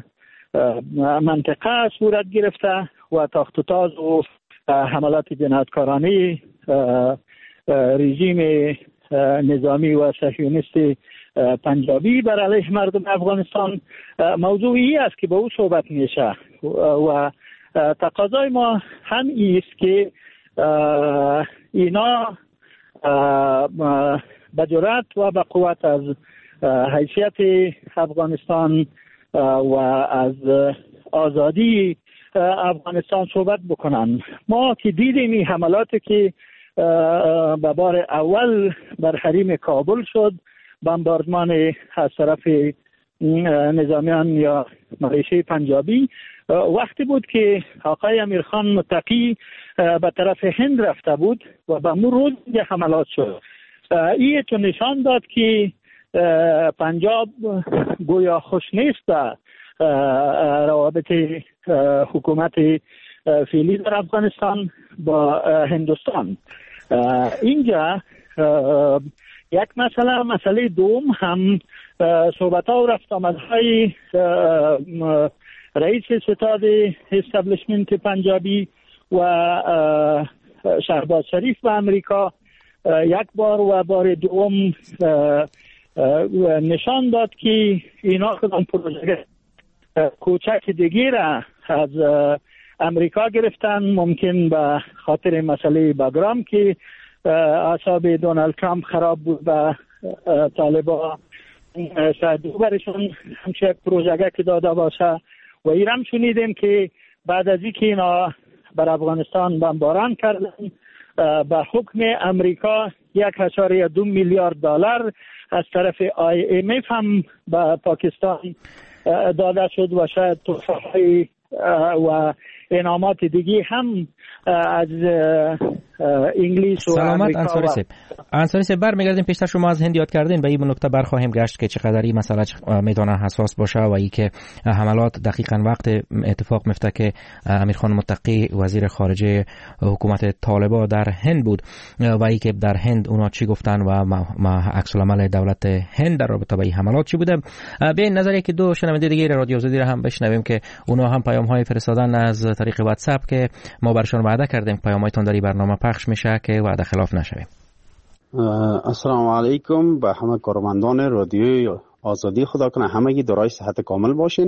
منطقه صورت گرفته و تاخت و تاز و حملات جنایتکارانه رژیم نظامی و صهیونیست پنجابی بر علیه مردم افغانستان موضوعی است که به او صحبت میشه و تقاضای ما هم است که اینا به جرأت و به قوت از حیثیت افغانستان و از آزادی افغانستان صحبت بکنن. ما که دیدیم این حملاتی که به بار اول بر حریم کابل شد، بمباردمان از طرف نظامیان یا ملیشه پنجابی، وقتی بود که آقای امیرخان متقی به طرف هند رفته بود و به مرور حملات شد. این تو نشان داد که پنجاب گویا خوش نیست روابط حکومت فعلی در افغانستان با هندوستان. اینجا یک مسئله مسئله دوم هم صحبت ها و رفت آمدهای رئیس ستاد استابلیشمنت پنجابی و شهباز شریف به امریکا یک بار و بار دوم نشان داد که اینا کدام پروژه کوچک دیگه را از امریکا گرفتن، ممکن به خاطر مسئله باگرام که اعصاب دونالد ترامپ خراب بود و طالبا شاید دوبارشون همچه پروژه که داده باشه. و ایران شنیدیم که بعد از اینکه اینا بر افغانستان بمباران کردن به حکم امریکا یک اشاره دو میلیارد دلار از طرف آی ام اف هم به پاکستان داده شد و شاید تحفه‌های و انعامات دیگه هم از انگلیس و سلامت امریکا. انصاری صاحب انصاری صاحب برمیگردیم پیشتر شما از هند یاد کردین، به این نکته برخواهیم گشت که چقدر این مسئله میتونه حساس باشه و ای که حملات دقیقاً وقت اتفاق میفته که امیرخان متقی وزیر خارجه حکومت طالبان در هند بود و ای که در هند اونا چی گفتن و ما عکس العمل دولت هند در رابطه با این حملات چی بوده. به این نظریه که دو شنونده دیگه رادیو آزادی رو هم بشنویم که اونا هم پیام های فرستادن از طریق واتساپ که ما برشون وعده کردیم پیامایتون در این برنامه پخش میشه که وعده خلاف نشویم. السلام علیکم به همه کارمندان رادیوی آزادی، خدا کنه همگی دارای صحت کامل باشین.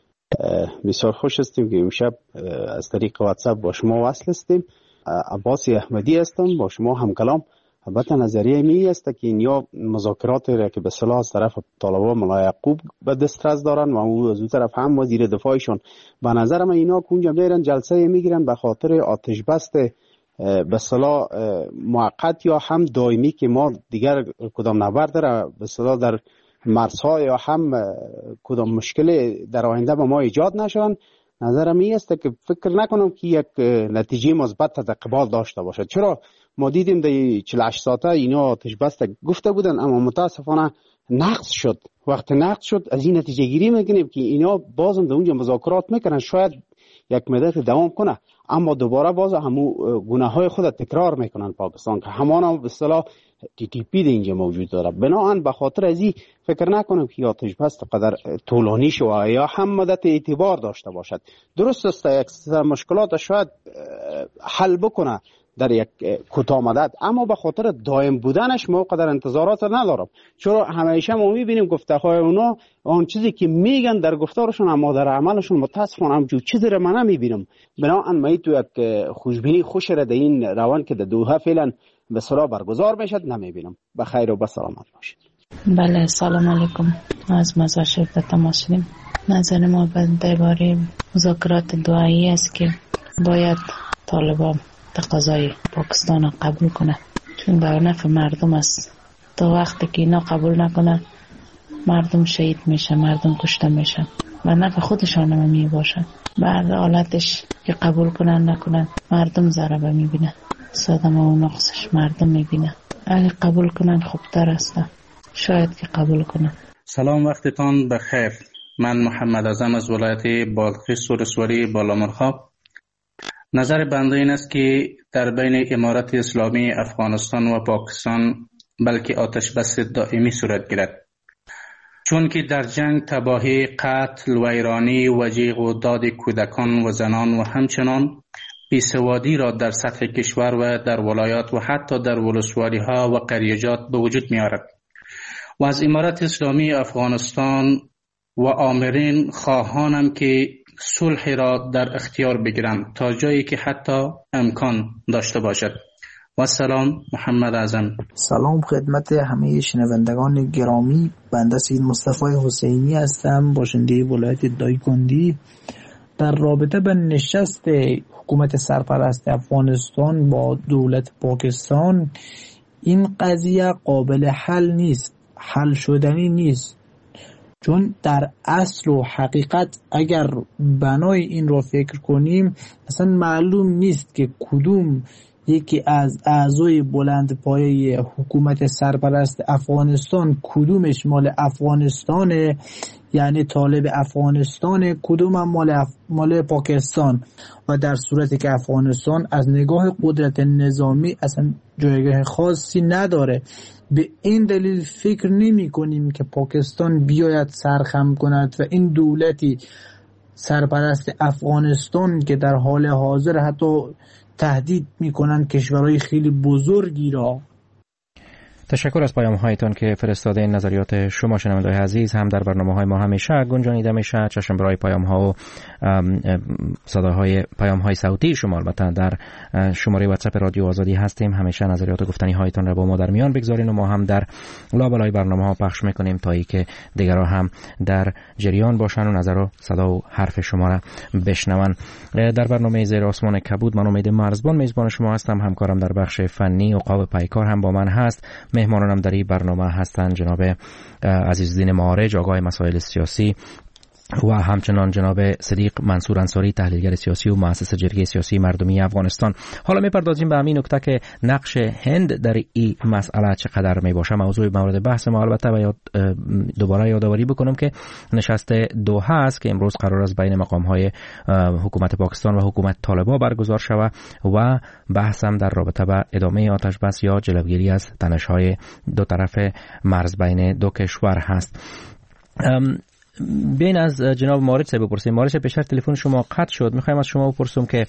بسیار خوش هستیم که امشب از طریق واتساپ با شما وصل هستیم. عباس احمدی هستم، با شما هم کلام. البته نظریه می است که این یا مذاکرات را که به صلاح از طرف طالبان ملا یعقوب به دسترس دارن و او از اون طرف هم وزیر دفاعشون به نظر من اینا کنجا میرن جلسه میگیرن به خاطر آتش بست به صلاح موقت یا هم دائمی که ما دیگر کدام نبرد را به صلاح در مرزها یا هم کدام مشکل در آینده به ما ایجاد نشون. نظرم این است که فکر نکنم که یک نتیجه مثبت از اقبال داشته باشد. چرا ما دیدیم در چهل و هشت ساعته اینا آتش بست گفته بودن اما متاسفانه نقض شد. وقت نقض شد از این نتیجه گیری میکنیم که اینا بازم در اونجا مذاکرات میکنن، شاید یک مدت دوام کنه اما دوباره باز همو گناه های خود تکرار میکنن پاکستان که همان به اصطلاح تی تی پی اینجا موجود داره. بنابراین به خاطر از این فکر نکنم که آتش بست قدر طولانی شود یا هم مدت اعتبار داشته باشد. درست است یک مشکلات شاید حل بکنه در یک کوتاه مدت، اما به خاطر دائم بودنش ما قدر انتظارات ندارم. چرا همیشه ما میبینیم گفته‌های اونا آن چیزی که میگن در گفتارشون اما در عملشون متاسفانه همچون چیزی رو من نمیبینم. بنابراین ما تو یک خوشبینی خوش را در این روان که در دوحه فعلا به صلاح برگزار میشد نمیبینم. به خیر و به سلامت باشید. بله سلام علیکم، از مزار شریف تماس شدیم. نظر ما درباره مذاکرات دوحه‌ای است که باید طالبان تقاضای پاکستان قبول کنه، چون به نفع مردم است. تا وقتی که اینا قبول نکنن مردم شهید میشه، مردم کشته میشن و نفع خودشان هم می باشه. بعد حالتش که قبول کنن نکنن مردم ضربه میبینه، صدمه و نقصش مردم میبینه. اگه قبول کنن خوبتر است، شاید که قبول کنن. سلام، وقتتان بخیر. من محمد اعظم از ولایت بادغیس سورسواری بالامرغاب. نظر بنده این است که در بین امارت اسلامی افغانستان و پاکستان بلکه آتش بس دائمی صورت گیرد، چون که در جنگ تباهی، قتل، ویرانی و جیغ و داد کودکان و زنان و همچنان بیسوادی را در سطح کشور و در ولایات و حتی در ولسوالی ها و قریجات به وجود می آورد و از امارت اسلامی افغانستان و آمرین خواهانم که صلح را در اختیار بگیرند تا جایی که حتی امکان داشته باشد. و سلام، محمد اعظم. سلام خدمت همه شنوندگان گرامی. بنده سید مصطفی حسینی هستم، باشنده ولایت دایکندی. در رابطه به نشست حکومت سرپرست افغانستان با دولت پاکستان، این قضیه قابل حل نیست، حل شدنی نیست، چون در اصل و حقیقت اگر بنای این را فکر کنیم اصلا معلوم نیست که کدوم یکی از اعضای بلند پایه حکومت سرپرست افغانستان کدومش مال افغانستانه، یعنی طالب افغانستانه، کدوم هم مال, اف... مال پاکستان. و در صورتی که افغانستان از نگاه قدرت نظامی اصلا جایگاه خاصی نداره، به این دلیل فکر نمی کنیم که پاکستان بیاید سرخم کند و این دولتی سرپرست افغانستان که در حال حاضر حتی تهدید میکنن کشورهای خیلی بزرگی را. تشکر از پیام هایتان که فرستاده. این نظریات شما شنوندگان عزیز هم در برنامه های ما همیشه گنجانیده میشه. چشم برای پیام ها و صداهای پیام های صوتی شما البته در شماره واتساپ رادیو آزادی هستیم. همیشه نظریات و گفتنی هایتان را با ما در میان بگذارین و ما هم در لابلای برنامه ها پخش میکنیم تا ای که دیگران هم در جریان باشن و نظر و صدا و حرف شما را بشنون. در برنامه زیر آسمان کبود من امید مرزبان میزبان شما هستم. همکارم در بخش فنی و عقاب پیکار هم با من هست. مهمانانم در این برنامه هستند جناب عزیزالدین معارج، آگاه مسائل سیاسی، و همچنان جناب صدیق منصور انصاری، تحلیلگر سیاسی و مؤسس جرگه سیاسی مردمی افغانستان. حالا میپردازیم به همین نکته که نقش هند در این مسئله چقدر می باشه. موضوع مورد بحث ما البته و یاد دوباره یادآوری بکنم که نشست دوحه است که امروز قرار است بین مقام‌های حکومت پاکستان و حکومت طالبان برگزار شود و بحث هم در رابطه با ادامه آتش بس یا جلوگیری از تنش‌های دو طرف مرز بین دو کشور هست. بین از جناب معارج صاحب بپرسیم. معارج پیشتر تلفن شما قطع شد. میخوایم از شما بپرسم که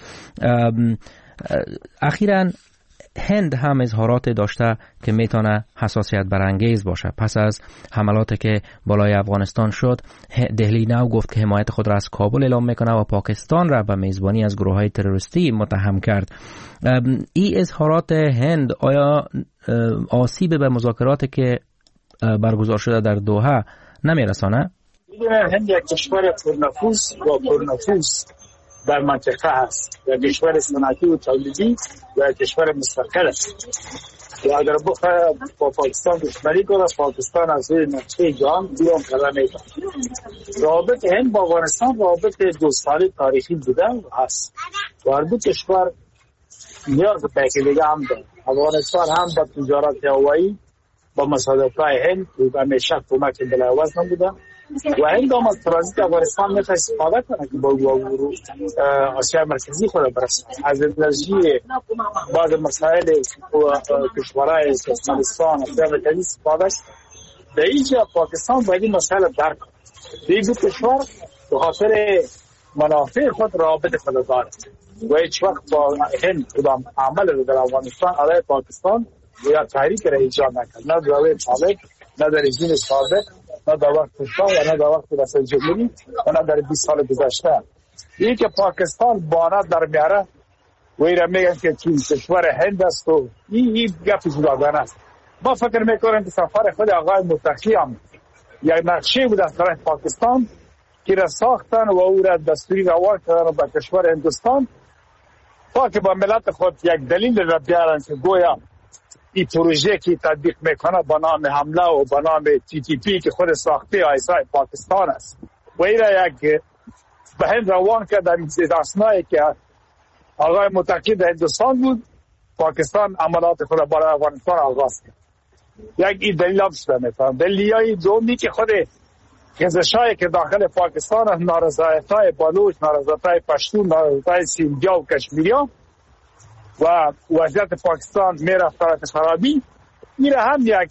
اخیراً هند هم اظهارات داشته که میتونه حساسیت برانگیز باشه. پس از حملاتی که بالای افغانستان شد، دهلی نو گفت که حمایت خود را از کابل اعلام میکنه و پاکستان را به میزبانی از گروه‌های تروریستی متهم کرد. این اظهارات هند آیا آسیب به مذاکراتی که برگزار شده در دوحه نمیرسانه؟ هند یک کشور پرنفوذ و پرنفوذ در منطقه است، یک کشور صنعتی و تولیدی و یک کشور مستقل است. و اگر بخواه با پاکستان دشمنی کنه، پاکستان از روی نقشه جهان بیرون کرده میکنه. رابط هند با افغانستان رابط دو ساله تاریخی بوده و هست. و هر دو کشور نیاز به یکدیگر هم دارند. افغانستان هم با تجارت هوایی با مصادفه هند و همیشه کمک بلاعوض نبوده. و هند هم از ترانزیت افغانستان میتونه استفاده کنه که با آسیا مرکزی خود برسه. از انرژی بعض مسائل کشورهای ترکمنستان آسیا مرکزی استفاده است. در اینجا پاکستان باید این مسائل درک کنه. این دو کشور به خاطر منافع خود رابط خود دارد و هیچ وقت با هند کدام عمل رو در افغانستان علیه پاکستان یا تحریک را ایجاد نکرد. نه در روی سابق، نه در رژیم سابق، نه در وقت شاه و نه در وقت رئیس جمهوری و نه در بیست سال گذشته. این که پاکستان بانات در میاره و این را میگن که چین کشور هند است و این این گپ جداگانه است. ما فکر میکنم که سفر خود آقای متقی هم یک نقشه بود از طرف پاکستان که را ساختن و او را دستوری روان کردن به کشور هندوستان تا که با ملت خود یک دلیل را بیارن که گویا این پروژه که تطبیق میکنه با نام حمله و با نام تی تی پی که خود ساخته آیسای پاکستان است و این را یک به هند روان کرد. در این اسنایی که آقای متقی در هندوستان بود، پاکستان عملات خود برای افغانستان آغاز کرد. یک این دلیل هم شده میتونم. دلیلی دومی که خود خزشایی که داخل پاکستان است، نارضایتای بلوچ، نارضایتای پشتون، نارضایتای سیندیا و کشمیریا و وضعیت پاکستان میره طرف خرابی، میره هم یک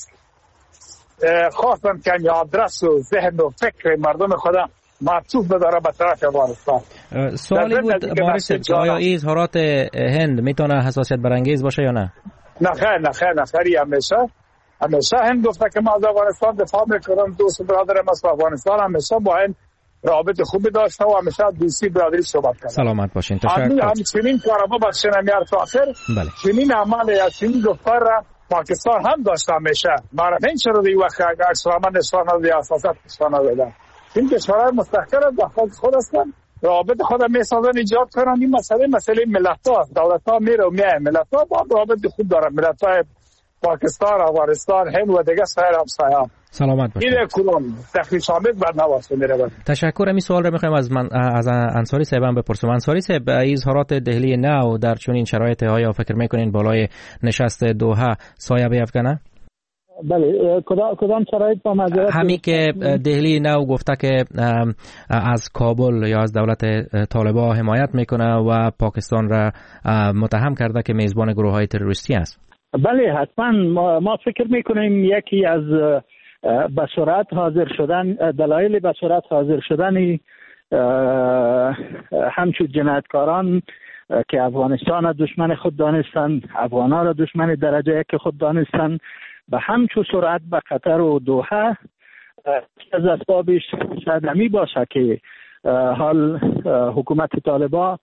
خواستن که این آدرس و ذهن و فکر مردم خدا معطوف بداره به طرف افغانستان. سوالی بود مارس که آیا این اظهارات هند میتونه حساسیت برانگیز باشه یا نه؟ نه خیر نه خیر نه خیری همیشه همیشه هند گفته که ما از افغانستان دفاع میکنم. دوست برادرم از افغانستان همیشه با هند رابط خوبی داشته و همیشه دوستی برادری صحبت کرد. سلامت باشین. تشکر. همچنین کارما بخشن میار تو آخر. بله. چنین عمل یا چنین دفتر را پاکستان هم داشته همیشه. مارا این چرا دی وقت اگر سلامت نشان از اساسات نشان دادن. این کشورهای مستقل داخل خود هستن. رابط خود میسازن ایجاد کنن. این مسئله مسئله ملت‌ها، دولت‌ها میره و میای. ملت‌ها با رابط خوب دارن. ملت‌های پاکستان، افغانستان، هند و دیگه سایر همسایه‌ها. سلامت باشید. این کلون تخریب شامل بر نواسته میره. تشکر. این سوال رو میخوایم از من از انصاری صاحب هم بپرسم. انصاری صاحب، اظهارات دهلی نو در چنین شرایط های فکر میکنین بالای نشست دوحه سایه بیفکنه؟ بله. کدام کدام شرایط با معذرت؟ همین که دهلی نو گفته که از کابل یا از دولت طالبان حمایت میکنه و پاکستان را متهم کرده که میزبان گروه های تروریستی است. بله حتما. ما, ما فکر میکنیم یکی از به سرعت حاضر شدن دلایل به سرعت حاضر شدن همچون جنایتکاران که افغانستان را دشمن خود دانستن، افغانها را دشمن درجه یک خود دانستن، به همچون سرعت به قطر و دوحه از اسبابش شدمی باشه که حال حکومت طالبان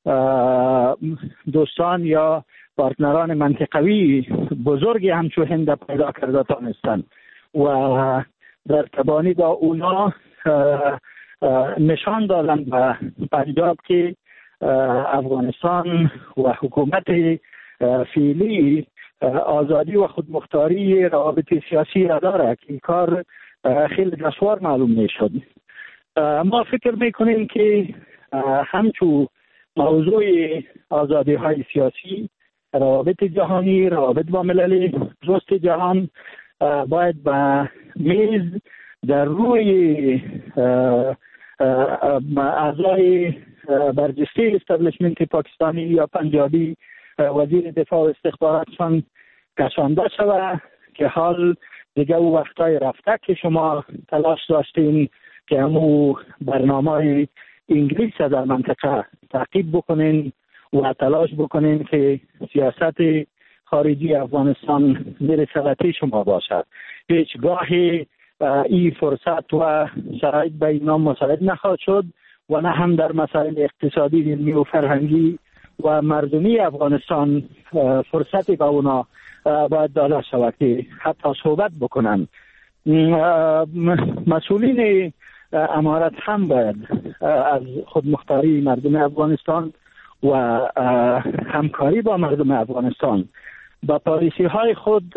دوستان یا پارتنران منطقوی بزرگی همچون هند پیدا کرده دانستن و در تبانی با اونا نشان دادن به پنجاب که افغانستان و حکومت فعلی آزادی و خودمختاری روابط سیاسی را داره که این کار خیلی دشوار معلوم میشد. ما فکر میکنیم که همچون موضوع آزادی های سیاسی، روابط جهانی، روابط با ملل دوست جهان باید به میز در روی اعضای برجسته استبلیشمنت پاکستانی یا پنجابی وزیر دفاع و استخباراتشان کشانده شود که حال دیگه او وقتای رفته که شما تلاش داشتین که همو برنامه انگلیس در منطقه تعقیب بکنین و تلاش بکنین که سیاست خارجی افغانستان زیر سلطه شما باشد. هیچگاه این فرصت و شرایط به اینا مساعد نخواهد شد و نه هم در مسائل اقتصادی، علمی و فرهنگی و مردمی افغانستان فرصتی به اونا باید داده شود که حتی صحبت بکنن. مسئولین امارت هم باید از خودمختاری مردم افغانستان و همکاری با مردم افغانستان با پالیسی های خود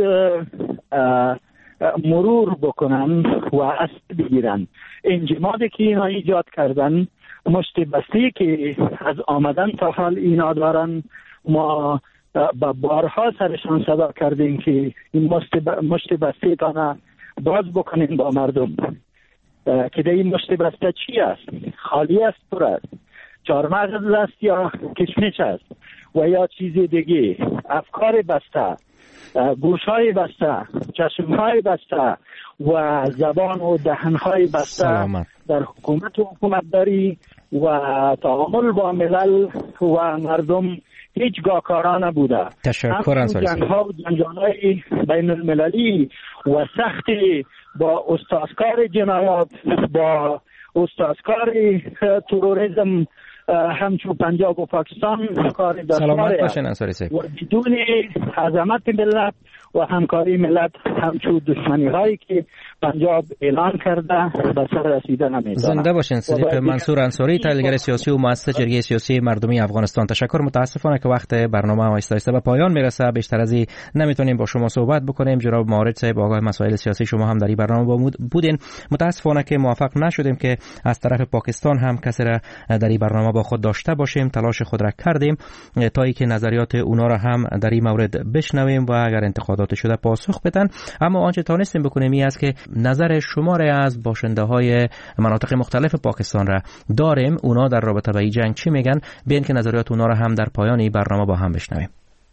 مرور بکنن و اصل بگیرن. انجمادی که اینا ایجاد کردن، مشت بستی که از آمدن تا حال اینا دارن، ما با بارها سرشان صدا کردیم که این مشت بستی تانه باز بکنین با مردم که ده این مشت بسته چی است؟ خالی است، پر است، چهارمغز است یا کشمش است و یا چیز دیگه؟ افکار بسته، گوشهای بسته، چشمهای بسته و زبان و دهنهای بسته سلامت. در حکومت و حکومتداری و تعامل با ملل و مردم هیچگاه کارا نبوده. تشکر انصاری. جنگ‌ها و جنجال‌های بین المللی و سختی با استاسکار جنایات، با استاسکار تروریسم همچون پنجاب و پاکستان کار سلامت باشین انصاری صاحب. و بدون عظمت ملت و همکاری ملت همچون دشمنی هایی که پنجاب اعلان کرده به سر رسیده نمیتونه. زنده باشین. صدیق منصور انصاری، تحلیلگر سیاسی و مؤسس جرگه سیاسی مردمی افغانستان. تشکر. متاسفانه که وقت برنامه آهسته آهسته به پایان میرسه، بیشتر از این نمیتونیم با شما صحبت بکنیم. جناب مارد صاحب آگاه مسائل سیاسی، شما هم در این برنامه بودین. متاسفانه که موفق نشدیم که از طرف پاکستان هم کسی را در این برنامه با خود داشته باشیم. تلاش خود را کردیم تا اینکه نظریات اونا را هم در این مورد بشنویم و اگر انتقادات شده پاسخ بدن. اما آنچه تانستیم بکنیم این است که نظر شما را از باشنده های مناطق مختلف پاکستان را داریم. اونا در رابطه با این جنگ چی میگن؟ بیان که نظریات اونا را هم در پایان این برنامه با هم بشنویم.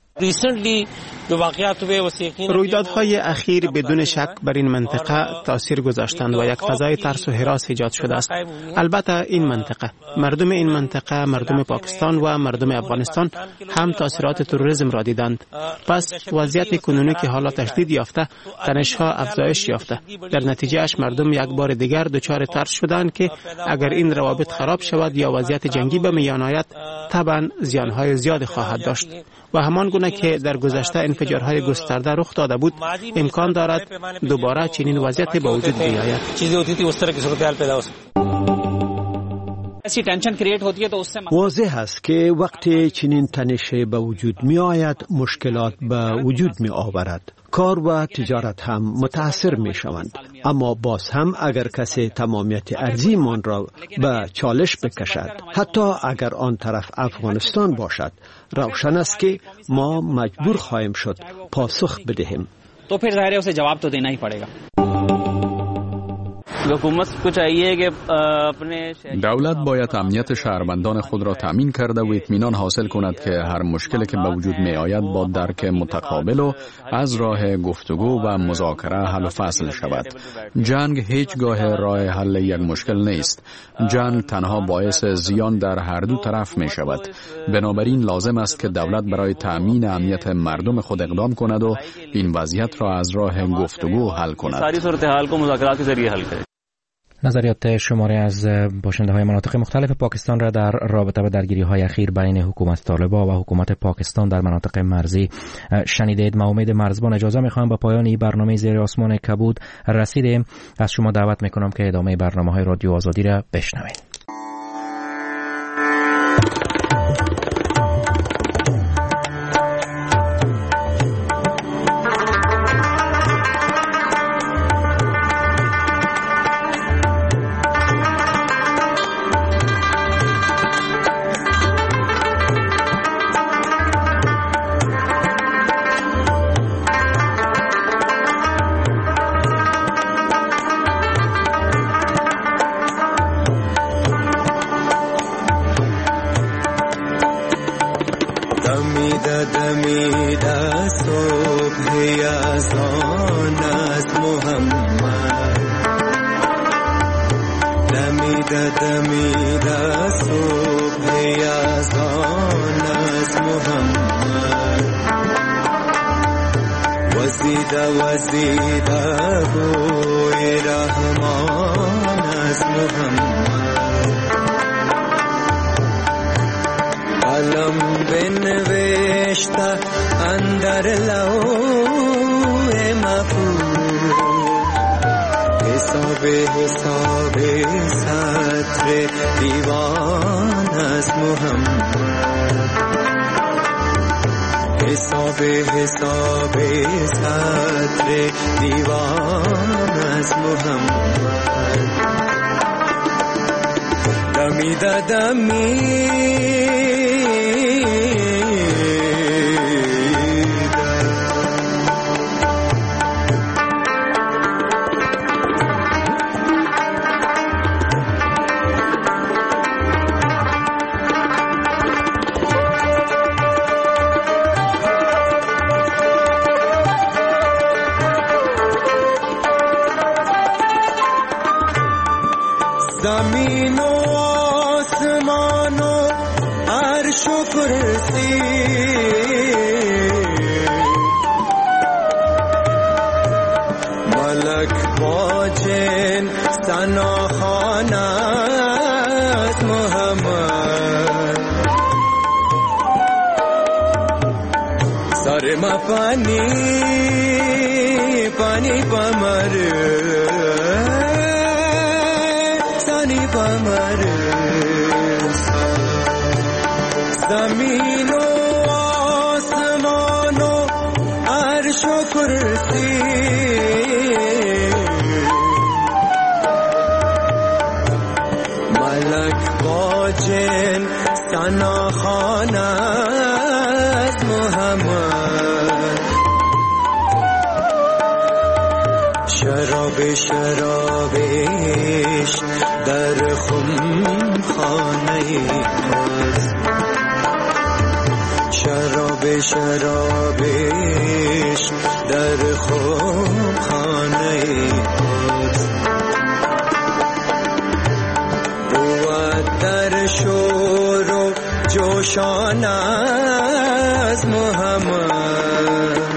رویدادهای اخیر بدون شک بر این منطقه تاثیر گذاشتند و یک فضای ترس و هراس ایجاد شده است. البته این منطقه، مردم این منطقه، مردم پاکستان و مردم افغانستان هم تاثیرات تروریسم را دیدند. پس وضعیت کنونی که حالا تشدید یافته، تنش‌ها افزایش یافته، در نتیجه اش مردم یک بار دیگر دچار ترس شدند که اگر این روابط خراب شود یا وضعیت جنگی به میان آید، طبعا زیان‌های زیاد خواهد داشت و همان گونه که در گذشته انفجارهای گسترده رخ داده بود، امکان دارد دوباره چنین وضعیتی به وجود بیاید. واضح است که وقتی چنین تنشی به وجود می آید، مشکلات به وجود می آورد. کار و تجارت هم متاثر می شوند. اما باز هم اگر کسی تمامیت ارضی من را به چالش بکشد، حتی اگر آن طرف افغانستان باشد، روشن است که ما مجبور خواهیم شد پاسخ بدهیم. تو پھر ظاہر ہے اسے جواب تو دینا ہی پڑے گا. دولت باید امنیت شهروندان خود را تامین کرده و اطمینان حاصل کند که هر مشکلی که به وجود می آید با درک متقابل و از راه گفتگو و مذاکره حل و فصل شود. جنگ هیچگاه راه حل یک مشکل نیست. جنگ تنها باعث زیان در هر دو طرف می شود. بنابراین لازم است که دولت برای تامین امنیت مردم خود اقدام کند و این وضعیت را از راه گفتگو حل کند. نظریات شماری از باشنده های مناطق مختلف پاکستان را در رابطه با درگیری های اخیر بین حکومت طالبان و حکومت پاکستان در مناطق مرزی شنیدید. ما امید مرزبان اجازه میخوایم با پایان این برنامه زیر آسمان کبود رسیدیم. از شما دعوت میکنم که ادامه برنامه های رادیو آزادی را بشنوید. زمین و آسمان و عرش و کرسی ملک با جن ثناخوان از محمد سر ما پانی پانی پمر زمین و آسمان و عرش و کرسی ملک با جن ثناخوان از محمد شراب شرابش در خم خانه است شراب شرابش در خم خانه است بود در شور و جوشان از محمد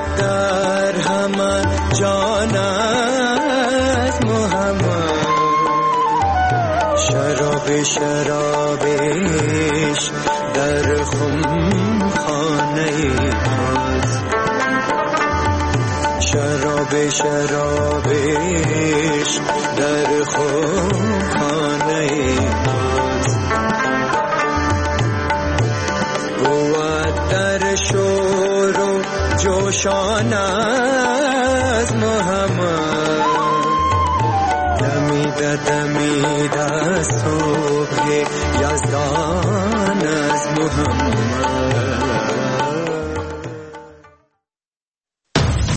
در همه جان از محمد شراب شرابش در خم خانه توست شراب شرابش در خم خانه توست بود در شور و جوشان از محمد دمیده دمیده صبح یزدان از محمد